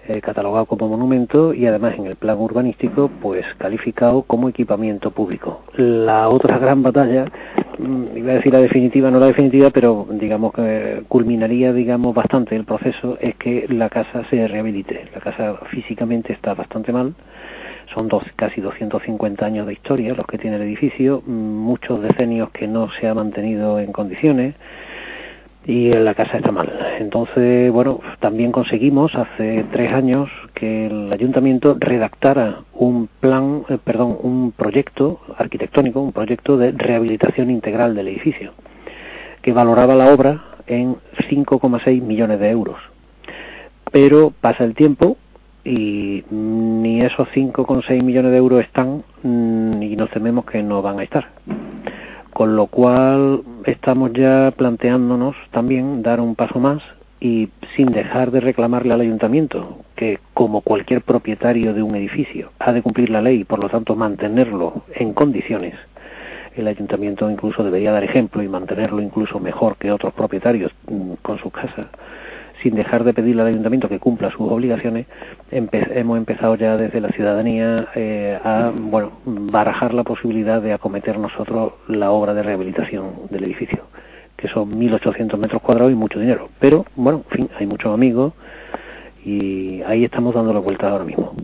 eh, catalogado como monumento y además en el plan urbanístico pues calificado como equipamiento público. La otra gran batalla, mmm, iba a decir la definitiva, no la definitiva, pero digamos que culminaría digamos bastante el proceso, es que la casa se rehabilite. La casa físicamente está bastante mal. Son dos, casi doscientos cincuenta años de historia los que tiene el edificio, muchos decenios que no se ha mantenido en condiciones y la casa está mal. Entonces, bueno, también conseguimos hace tres años que el ayuntamiento redactara un plan, eh, perdón, un proyecto arquitectónico, un proyecto de rehabilitación integral del edificio, que valoraba la obra en cinco coma seis millones de euros. Pero pasa el tiempo y ni esos cinco coma seis millones de euros están y nos tememos que no van a estar, con lo cual estamos ya planteándonos también dar un paso más y sin dejar de reclamarle al ayuntamiento que como cualquier propietario de un edificio ha de cumplir la ley y por lo tanto mantenerlo en condiciones. El ayuntamiento incluso debería dar ejemplo y mantenerlo incluso mejor que otros propietarios con sus casas. Sin dejar de pedirle al ayuntamiento que cumpla sus obligaciones, empe- hemos empezado ya desde la ciudadanía eh, a bueno barajar la posibilidad de acometer nosotros la obra de rehabilitación del edificio, que son mil ochocientos metros cuadrados y mucho dinero. Pero, bueno, en fin, hay muchos amigos y ahí estamos dando la vuelta ahora mismo.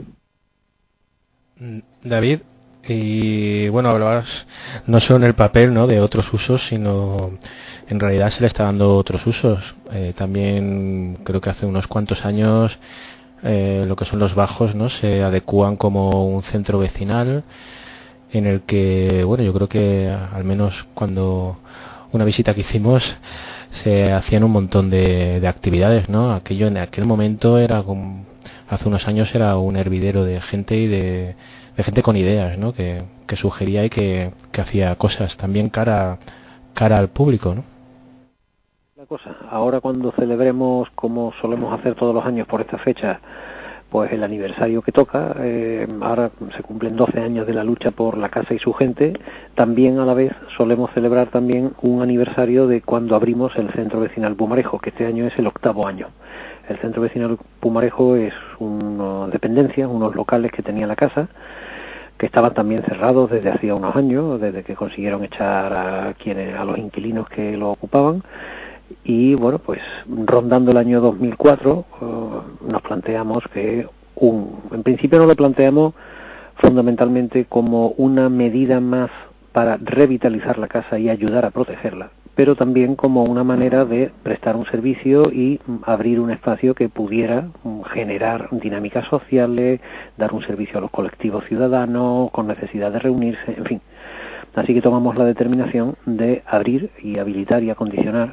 David, y bueno, hablabas no solo en el papel, ¿no?, de otros usos, sino en realidad se le está dando otros usos. Eh, también creo que hace unos cuantos años eh, lo que son los bajos, ¿no?, se adecúan como un centro vecinal en el que, bueno, yo creo que al menos cuando una visita que hicimos se hacían un montón de, de actividades, ¿no? Aquello en aquel momento era como, hace unos años era un hervidero de gente y de, de gente con ideas, ¿no?, que, que sugería y que, que hacía cosas también cara cara al público, ¿no? La cosa, ahora cuando celebremos, como solemos hacer todos los años por esta fecha, pues el aniversario que toca, eh, ahora se cumplen doce años de la lucha por la casa y su gente, también a la vez solemos celebrar también un aniversario de cuando abrimos el Centro Vecinal Pumarejo, que este año es el octavo año. El Centro Vecinal Pumarejo es una dependencia, unos locales que tenía la casa, que estaban también cerrados desde hacía unos años, desde que consiguieron echar a quienes, a los inquilinos que lo ocupaban. Y bueno, pues rondando el año dos mil cuatro uh, nos planteamos que un, en principio nos lo planteamos fundamentalmente como una medida más para revitalizar la casa y ayudar a protegerla, pero también como una manera de prestar un servicio y abrir un espacio que pudiera generar dinámicas sociales, dar un servicio a los colectivos ciudadanos con necesidad de reunirse, en fin. Así que tomamos la determinación de abrir y habilitar y acondicionar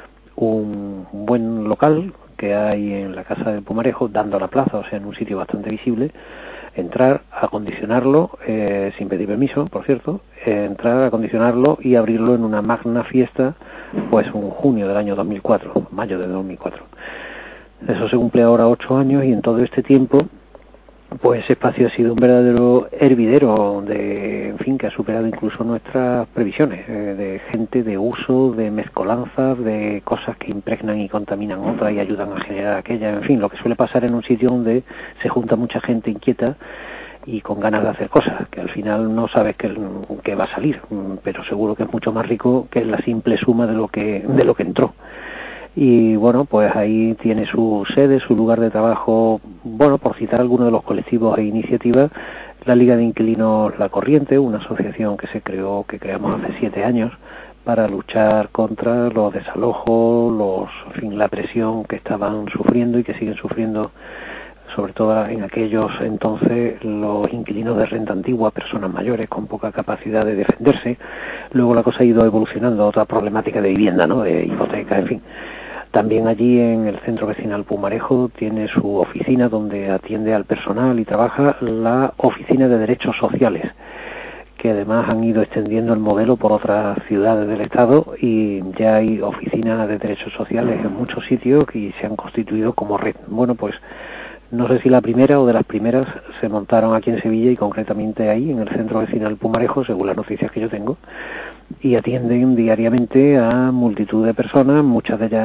un buen local que hay en la casa del Pumarejo, dando la plaza, o sea, en un sitio bastante visible, entrar, acondicionarlo, eh, sin pedir permiso, por cierto, eh, entrar, acondicionarlo y abrirlo en una magna fiesta, pues un junio del año dos mil cuatro, mayo de dos mil cuatro. Eso se cumple ahora ocho años y en todo este tiempo, pues ese espacio ha sido un verdadero hervidero de, en fin, que ha superado incluso nuestras previsiones, eh, de gente, de uso, de mezcolanzas, de cosas que impregnan y contaminan otras y ayudan a generar aquellas, en fin, lo que suele pasar en un sitio donde se junta mucha gente inquieta y con ganas de hacer cosas, que al final no sabes qué, qué va a salir, pero seguro que es mucho más rico que la simple suma de lo que, de lo que entró. Y bueno, pues ahí tiene su sede, su lugar de trabajo, bueno, por citar algunos de los colectivos e iniciativas, la Liga de Inquilinos La Corriente, una asociación que se creó, que creamos hace siete años, para luchar contra los desalojos, los, en fin, la presión que estaban sufriendo y que siguen sufriendo, sobre todo en aquellos entonces los inquilinos de renta antigua, personas mayores con poca capacidad de defenderse. Luego la cosa ha ido evolucionando a otra problemática de vivienda, ¿no?, de hipotecas, en fin. También allí en el Centro Vecinal Pumarejo tiene su oficina donde atiende al personal y trabaja la Oficina de Derechos Sociales, que además han ido extendiendo el modelo por otras ciudades del Estado y ya hay oficinas de derechos sociales en muchos sitios y se han constituido como red. Bueno, pues no sé si la primera o de las primeras se montaron aquí en Sevilla y concretamente ahí en el Centro Vecinal Pumarejo, según las noticias que yo tengo, y atienden diariamente a multitud de personas, muchas de ellas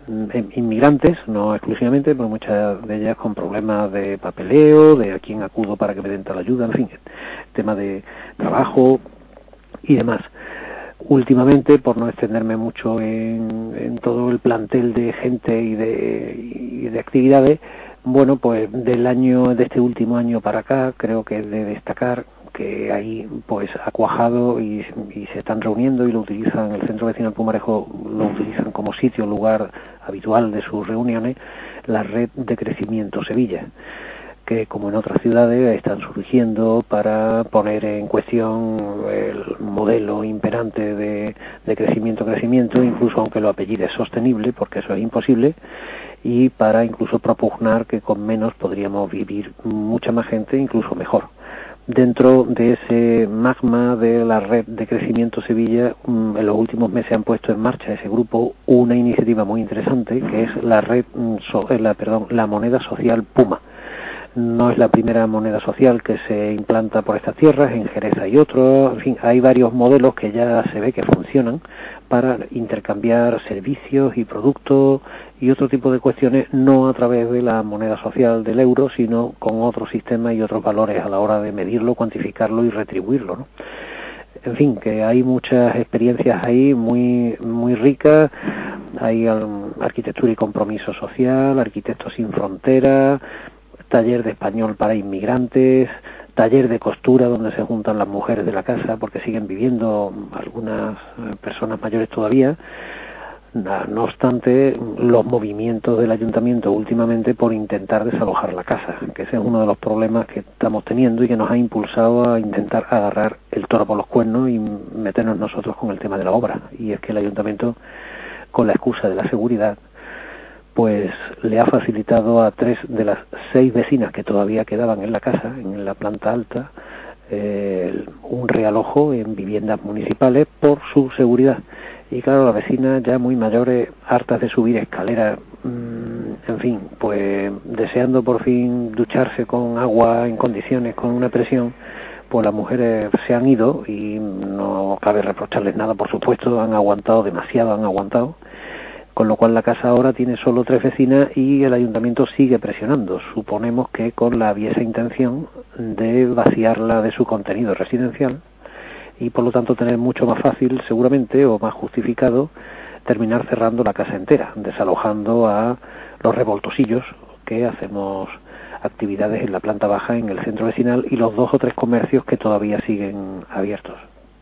inmigrantes, no exclusivamente, pero muchas de ellas con problemas de papeleo, de a quién acudo para que me den tal ayuda, en fin, tema de trabajo y demás. Últimamente, por no extenderme mucho en, en todo el plantel de gente y de, y de actividades, bueno, pues del año, de este último año para acá, creo que es de destacar que ahí pues ha cuajado y, y se están reuniendo y lo utilizan, el Centro Vecinal Pumarejo lo utilizan como sitio, lugar habitual de sus reuniones, la Red de Crecimiento Sevilla, que como en otras ciudades están surgiendo para poner en cuestión el modelo imperante de, de crecimiento, crecimiento, incluso aunque lo apellide sostenible, porque eso es imposible, y para incluso propugnar que con menos podríamos vivir mucha más gente, incluso mejor. Dentro de ese magma de la Red de Crecimiento Sevilla, en los últimos meses han puesto en marcha ese grupo una iniciativa muy interesante, que es la red, la, perdón, la moneda social Puma. No es la primera moneda social que se implanta por estas tierras, en Jerez hay otro, en fin, hay varios modelos que ya se ve que funcionan para intercambiar servicios y productos y otro tipo de cuestiones, no a través de la moneda social del euro, sino con otro sistema y otros valores a la hora de medirlo, cuantificarlo y retribuirlo, ¿no? En fin, que hay muchas experiencias ahí muy muy ricas, hay um, arquitectura y compromiso social, arquitectos sin fronteras, taller de español para inmigrantes, taller de costura donde se juntan las mujeres de la casa porque siguen viviendo algunas personas mayores todavía. No obstante, los movimientos del ayuntamiento últimamente por intentar desalojar la casa, que ese es uno de los problemas que estamos teniendo y que nos ha impulsado a intentar agarrar el toro por los cuernos y meternos nosotros con el tema de la obra. Y es que el ayuntamiento, con la excusa de la seguridad, pues le ha facilitado a tres de las seis vecinas que todavía quedaban en la casa, en la planta alta, eh, un realojo en viviendas municipales por su seguridad. Y claro, las vecinas ya muy mayores, hartas de subir escaleras, mmm, en fin, pues deseando por fin ducharse con agua en condiciones, con una presión, pues las mujeres se han ido y no cabe reprocharles nada, por supuesto, han aguantado demasiado, han aguantado. Con lo cual la casa ahora tiene solo tres vecinas y el ayuntamiento sigue presionando, suponemos que con la aviesa intención de vaciarla de su contenido residencial y por lo tanto tener mucho más fácil, seguramente, o más justificado, terminar cerrando la casa entera, desalojando a los revoltosillos que hacemos actividades en la planta baja en el centro vecinal y los dos o tres comercios que todavía siguen abiertos.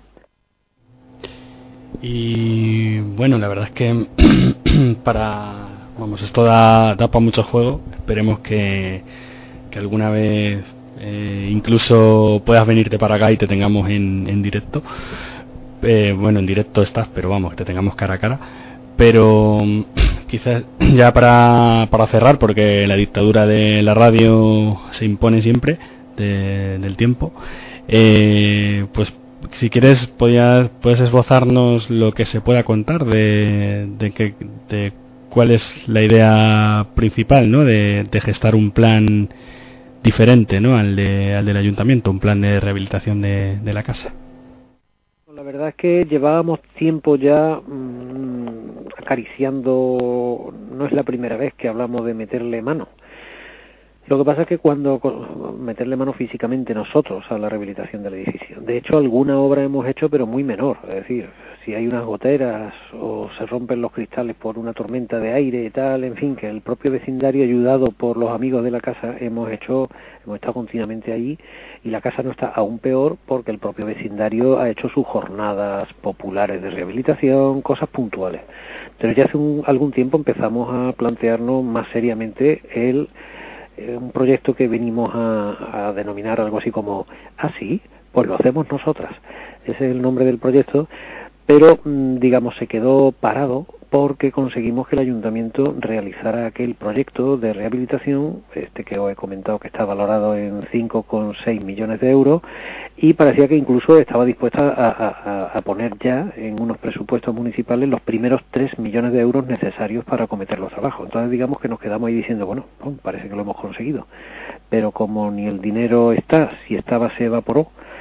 Y bueno, la verdad es que para, vamos, esto da, da para mucho juego. Esperemos que, que alguna vez eh, incluso puedas venirte para acá y te tengamos en, en directo. Eh, bueno, en directo estás, pero vamos, que te tengamos cara a cara. Pero quizás ya para, para cerrar, porque la dictadura de la radio se impone siempre de, del tiempo, eh, pues si quieres podías, puedes esbozarnos lo que se pueda contar de, de, que, de cuál es la idea principal, ¿no? de, de gestar un plan diferente, ¿no? al, de, al del ayuntamiento, un plan de rehabilitación de, de la casa. La verdad es que llevábamos tiempo ya mmm, acariciando, no es la primera vez que hablamos de meterle mano. Lo que pasa es que cuando meterle mano físicamente nosotros a la rehabilitación del edificio, de hecho alguna obra hemos hecho pero muy menor, es decir, si hay unas goteras o se rompen los cristales por una tormenta de aire y tal, en fin, que el propio vecindario ayudado por los amigos de la casa hemos hecho, hemos estado continuamente ahí y la casa no está aún peor porque el propio vecindario ha hecho sus jornadas populares de rehabilitación, cosas puntuales. Pero ya hace un, algún tiempo empezamos a plantearnos más seriamente el un proyecto que venimos a, a denominar algo así como, ah sí, pues lo hacemos nosotras. Ese es el nombre del proyecto, pero digamos se quedó parado porque conseguimos que el ayuntamiento realizara aquel proyecto de rehabilitación, este que os he comentado que está valorado en cinco coma seis millones de euros, y parecía que incluso estaba dispuesta a, a, a poner ya en unos presupuestos municipales los primeros tres millones de euros necesarios para acometer los trabajos. Entonces digamos que nos quedamos ahí diciendo, bueno, oh, parece que lo hemos conseguido, pero como ni el dinero está, si estaba se evaporó,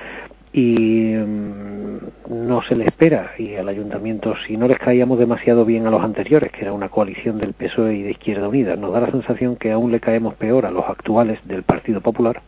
y mmm, no se le espera, y al ayuntamiento, si no les caíamos demasiado bien a los anteriores, que era una coalición del P S O E y de Izquierda Unida, nos da la sensación que aún le caemos peor a los actuales del Partido Popular.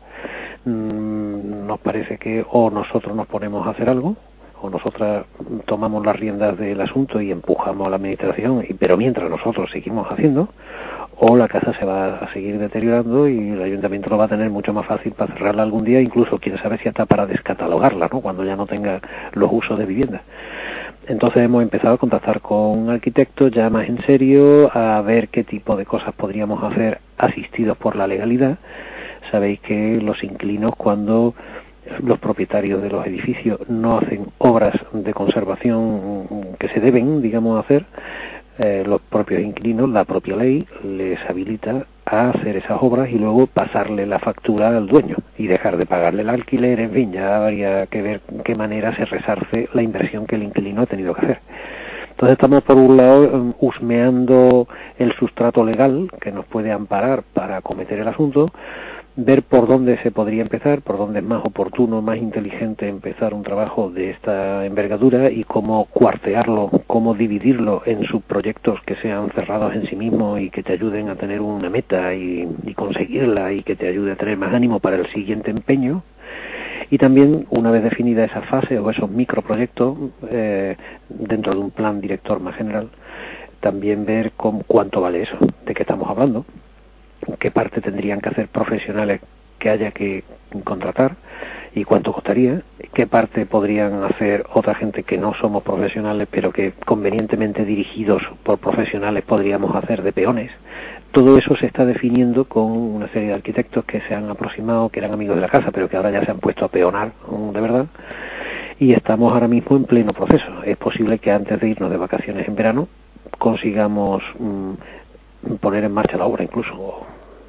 Mmm, nos parece que o nosotros nos ponemos a hacer algo, o nosotras tomamos las riendas del asunto y empujamos a la administración, y pero mientras nosotros seguimos haciendo, o la casa se va a seguir deteriorando y el ayuntamiento lo va a tener mucho más fácil para cerrarla algún día, incluso quién sabe si hasta para descatalogarla, ¿no?, cuando ya no tenga los usos de vivienda. Entonces hemos empezado a contactar con arquitectos ya más en serio, a ver qué tipo de cosas podríamos hacer asistidos por la legalidad. Sabéis que los inquilinos, cuando los propietarios de los edificios no hacen obras de conservación que se deben, digamos, hacer, eh, los propios inquilinos, la propia ley les habilita a hacer esas obras y luego pasarle la factura al dueño y dejar de pagarle el alquiler. En fin, ya habría que ver qué manera se resarce la inversión que el inquilino ha tenido que hacer. Entonces estamos por un lado husmeando el sustrato legal que nos puede amparar para acometer el asunto, ver por dónde se podría empezar, por dónde es más oportuno, más inteligente empezar un trabajo de esta envergadura y cómo cuartearlo, cómo dividirlo en subproyectos que sean cerrados en sí mismos y que te ayuden a tener una meta y, y conseguirla, y que te ayude a tener más ánimo para el siguiente empeño. Y también, una vez definida esa fase o esos microproyectos, eh, dentro de un plan director más general, también ver con cuánto vale eso, de qué estamos hablando, qué parte tendrían que hacer profesionales que haya que contratar y cuánto costaría, qué parte podrían hacer otra gente que no somos profesionales pero que convenientemente dirigidos por profesionales podríamos hacer de peones. Todo eso se está definiendo con una serie de arquitectos que se han aproximado, que eran amigos de la casa pero que ahora ya se han puesto a peonar de verdad, y estamos ahora mismo en pleno proceso. Es posible que antes de irnos de vacaciones en verano consigamos mmm, poner en marcha la obra incluso.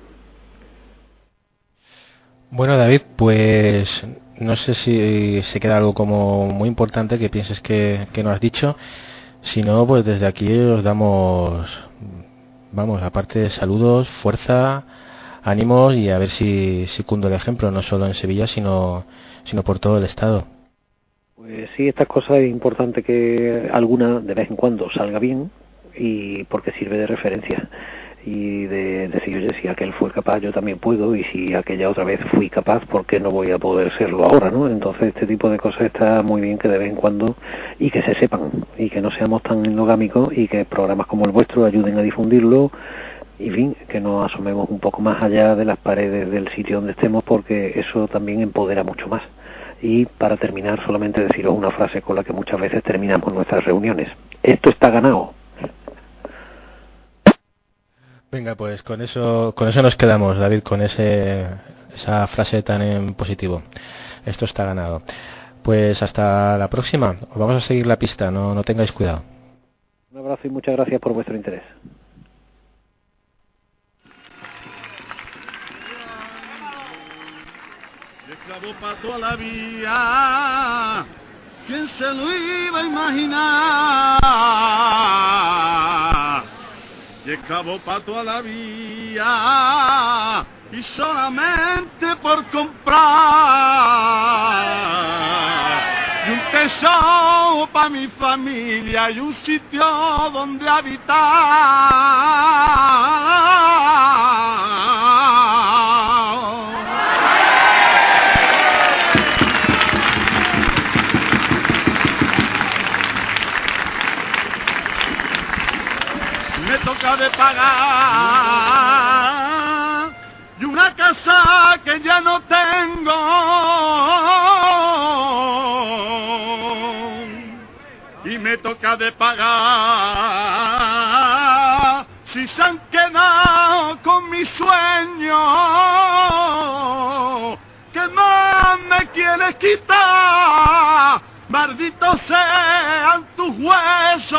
Bueno, David, pues no sé si se queda algo como muy importante que pienses que, que no has dicho. Si no, pues desde aquí os damos, vamos, aparte de saludos, fuerza, ánimos, y a ver si, si cundo el ejemplo, no solo en Sevilla, sino, sino por todo el estado. Pues sí, estas cosas es importante que alguna de vez en cuando salga bien, y porque sirve de referencia y de decir, oye, si aquel fue capaz yo también puedo, y si aquella otra vez fui capaz, ¿por qué no voy a poder serlo ahora, no? Entonces este tipo de cosas está muy bien que de vez en cuando, y que se sepan, y que no seamos tan endogámicos, y que programas como el vuestro ayuden a difundirlo, y en fin, que nos asomemos un poco más allá de las paredes del sitio donde estemos, porque eso también empodera mucho más. Y para terminar, solamente deciros una frase con la que muchas veces terminamos nuestras reuniones: esto está ganado. Venga, pues con eso con eso nos quedamos, David, con ese esa frase tan en positivo. Esto está ganado. Pues hasta la próxima. Os vamos a seguir la pista, no, no tengáis cuidado. Un abrazo y muchas gracias por vuestro interés. Esclavo para toda la vida, ¿quién se lo iba a imaginar? Y esclavo para toda la vida, y solamente por comprar, y un tesoro para mi familia, y un sitio donde habitar. Me toca de pagar, y una casa que ya no tengo, y me toca de pagar, si se han quedado con mis sueños, ¿qué más me quieres quitar? Malditos sean tus huesos.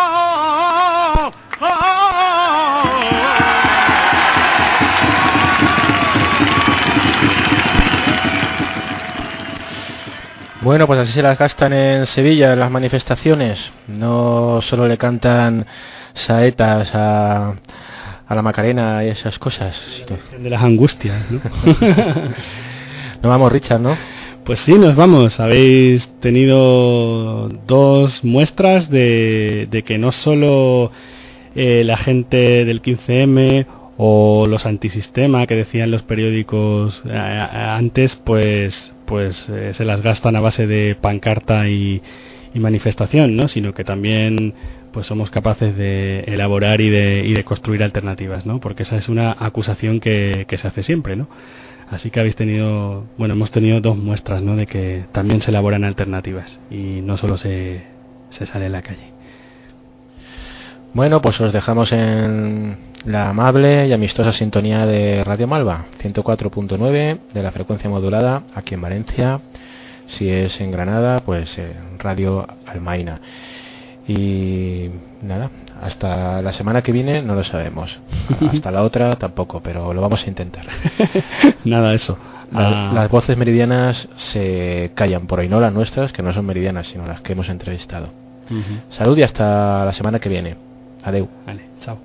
Bueno, pues así se las gastan en Sevilla en las manifestaciones. No solo le cantan saetas a, a la Macarena y esas cosas, sino... de las angustias, ¿no? No vamos, Richard, ¿no? Pues sí, nos vamos. Habéis tenido dos muestras de, de que no solo eh, la gente del quince eme o los antisistema que decían los periódicos eh, antes, pues pues eh, se las gastan a base de pancarta y, y manifestación, ¿no? Sino que también pues somos capaces de elaborar y de, y de construir alternativas, ¿no? Porque esa es una acusación que, que se hace siempre, ¿no? Así que habéis tenido, bueno, hemos tenido dos muestras, ¿no? De que también se elaboran alternativas y no solo se, se sale a la calle. Bueno, pues os dejamos en la amable y amistosa sintonía de Radio Malva, ciento cuatro punto nueve de la frecuencia modulada aquí en Valencia. Si es en Granada, pues eh, Radio Almaina. Y nada, hasta la semana que viene no lo sabemos. Hasta la otra tampoco, pero lo vamos a intentar. Nada, eso. La, Ah. Las voces meridianas se callan por hoy, no las nuestras, que no son meridianas, sino las que hemos entrevistado. Uh-huh. Salud y hasta la semana que viene. Adeu. Vale, chao.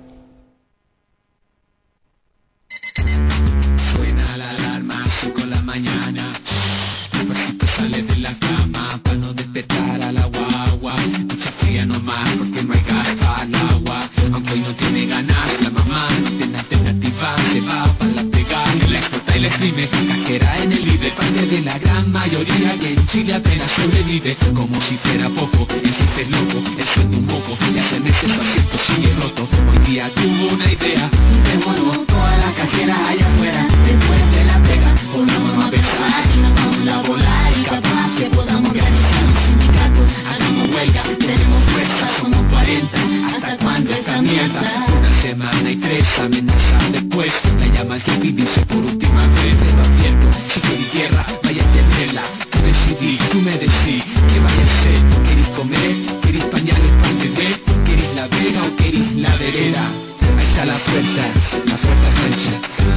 Suena la alarma, cinco de la mañana. Despacito sale de la cama para no despertar a la guagua. Mucha fría nomás porque no hay gas para el agua. Aunque hoy no tiene ganas, la mamá no tiene alternativa. Se va para la pega y la explota y la escribe. Cajera en el I B E, parte de la gran mayoría que en Chile apenas sobrevive. Como si fuera poco, existe el loco, el sueño un poco. Y hace meses su asiento sigue roto. Hoy día tuvo una idea. Démonos toda la cajera allá afuera. Después de la pega, volvamos a pensar y nos vamos a volar. Y capaz que podamos organizar un sindicato. Hagamos huelga, tenemos fuerza, somos cuarenta. ¿Hasta cuándo esta mierda? Una semana y tres amenazas después. La llama al jefe y dice por última vez. Te lo advierto, si queréis tierra, vaya a perderla. Tú decidís, tú me decís, ¿qué vaya a hacer? ¿Queréis comer? ¿Queréis pañales para el bebé? ¿Queréis la vega o queréis la vereda? Ahí está la puerta, la puerta ancha.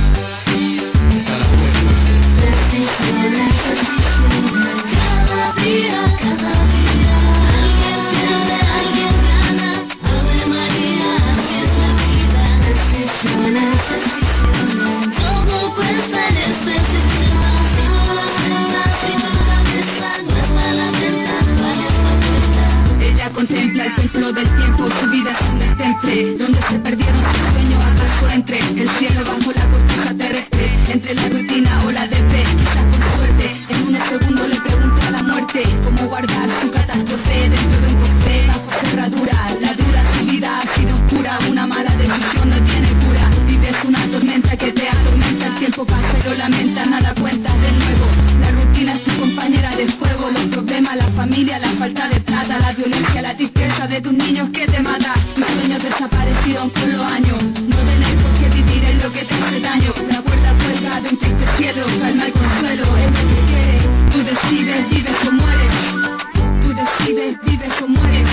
Ahí está la puerta. Decisiones, decisiones, cada día, cada día. Alguien pierde, alguien gana. Ave María, así es la vida. Decisiones, decisiones. Todo cuesta en este sistema. Si no la cuenta, si no la cabeza, no está la venta, vale esta cuesta. Ella contempla el templo del tiempo, su vida es un destemple, donde se perdieron sus sueños, acaso entre el cielo bajo la corteza terrestre, entre la rutina o la D P, quizás por suerte, en unos segundos le pregunta a la muerte, cómo guardar su catástrofe dentro de un cofre, bajo cerradura, la dura su vida ha sido oscura, una mala decisión no tiene cura, vives una tormenta que te atormenta, el tiempo pasa y lo lamenta, nada cuenta de nuevo, la rutina es tu compañera de fuego, los problemas, la familia, la falta de plata, la violencia, la tristeza de tus niños que te mata, tus sueños desaparecieron con los años, no tener por qué vivir en lo que te hace daño, la cuerda cuelga de un triste cielo, calma y consuelo, es lo que quieres, tú decides, vives o mueres, tú decides, vives o mueres,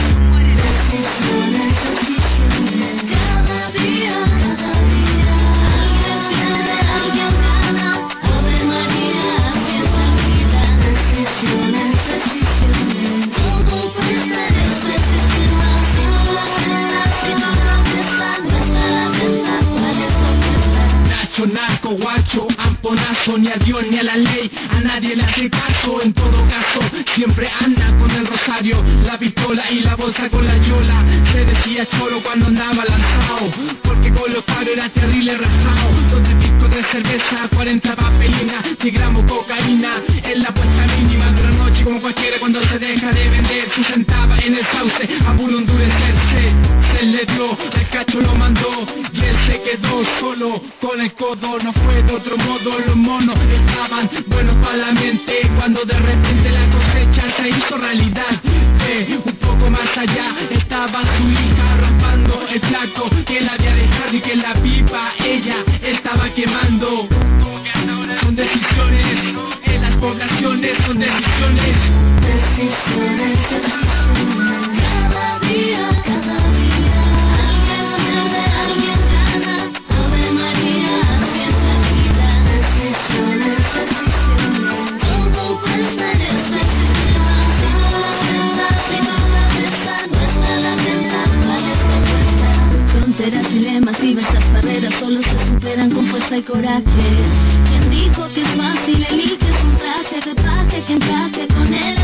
Decisiones, decisiones, cada día, cada día. Alguien pierde, alguien gana. Ave María, así es la vida. Decisiones, decisiones. Todo cuesta en este sistema. Si no la cuenta, si no la cabeza, no está la venta, vale esta cuesta. Nacho, narco, guacho, amponazo, ni a Dios ni a la ley, a nadie le hace caso, en todo caso, siempre anda con el rosario, la pistola y la bolsa con la yola, se decía cholo cuando andaba lanzado, porque con los paros era terrible rajado, dos de pisco, tres cerveza, cuarenta papelinas, diez gramos cocaína, en la puesta mínima de una noche como cualquiera cuando se deja de vender, se sentaba en el sauce, a puro endurecerse, se le dio, el cacho lo mandó, y él se quedó solo, con el codo, no fue de otro modo, los monos estaban buenos para la mente, cuando de repente la cosecha se hizo realidad, eh, un poco más allá, estaba su hija raspando el flaco, que la había dejado y que la pipa ella estaba quemando, como que hasta ahora son decisiones, en las poblaciones son decisiones, Decisiones, decisiones, cada día, cada día. Alguien pierde, alguien gana. Ave María, así es la vida. Decisiones, decisiones. Todo cuesta en este sistema. Si no la cuenta, si no la cabeza, no está la venta, vale esta cuesta. Fronteras, dilemas, diversas barreras solo se superan con fuerza y coraje. ¿Quién dijo que es fácil? Eliges un traje, repaje que entraste con él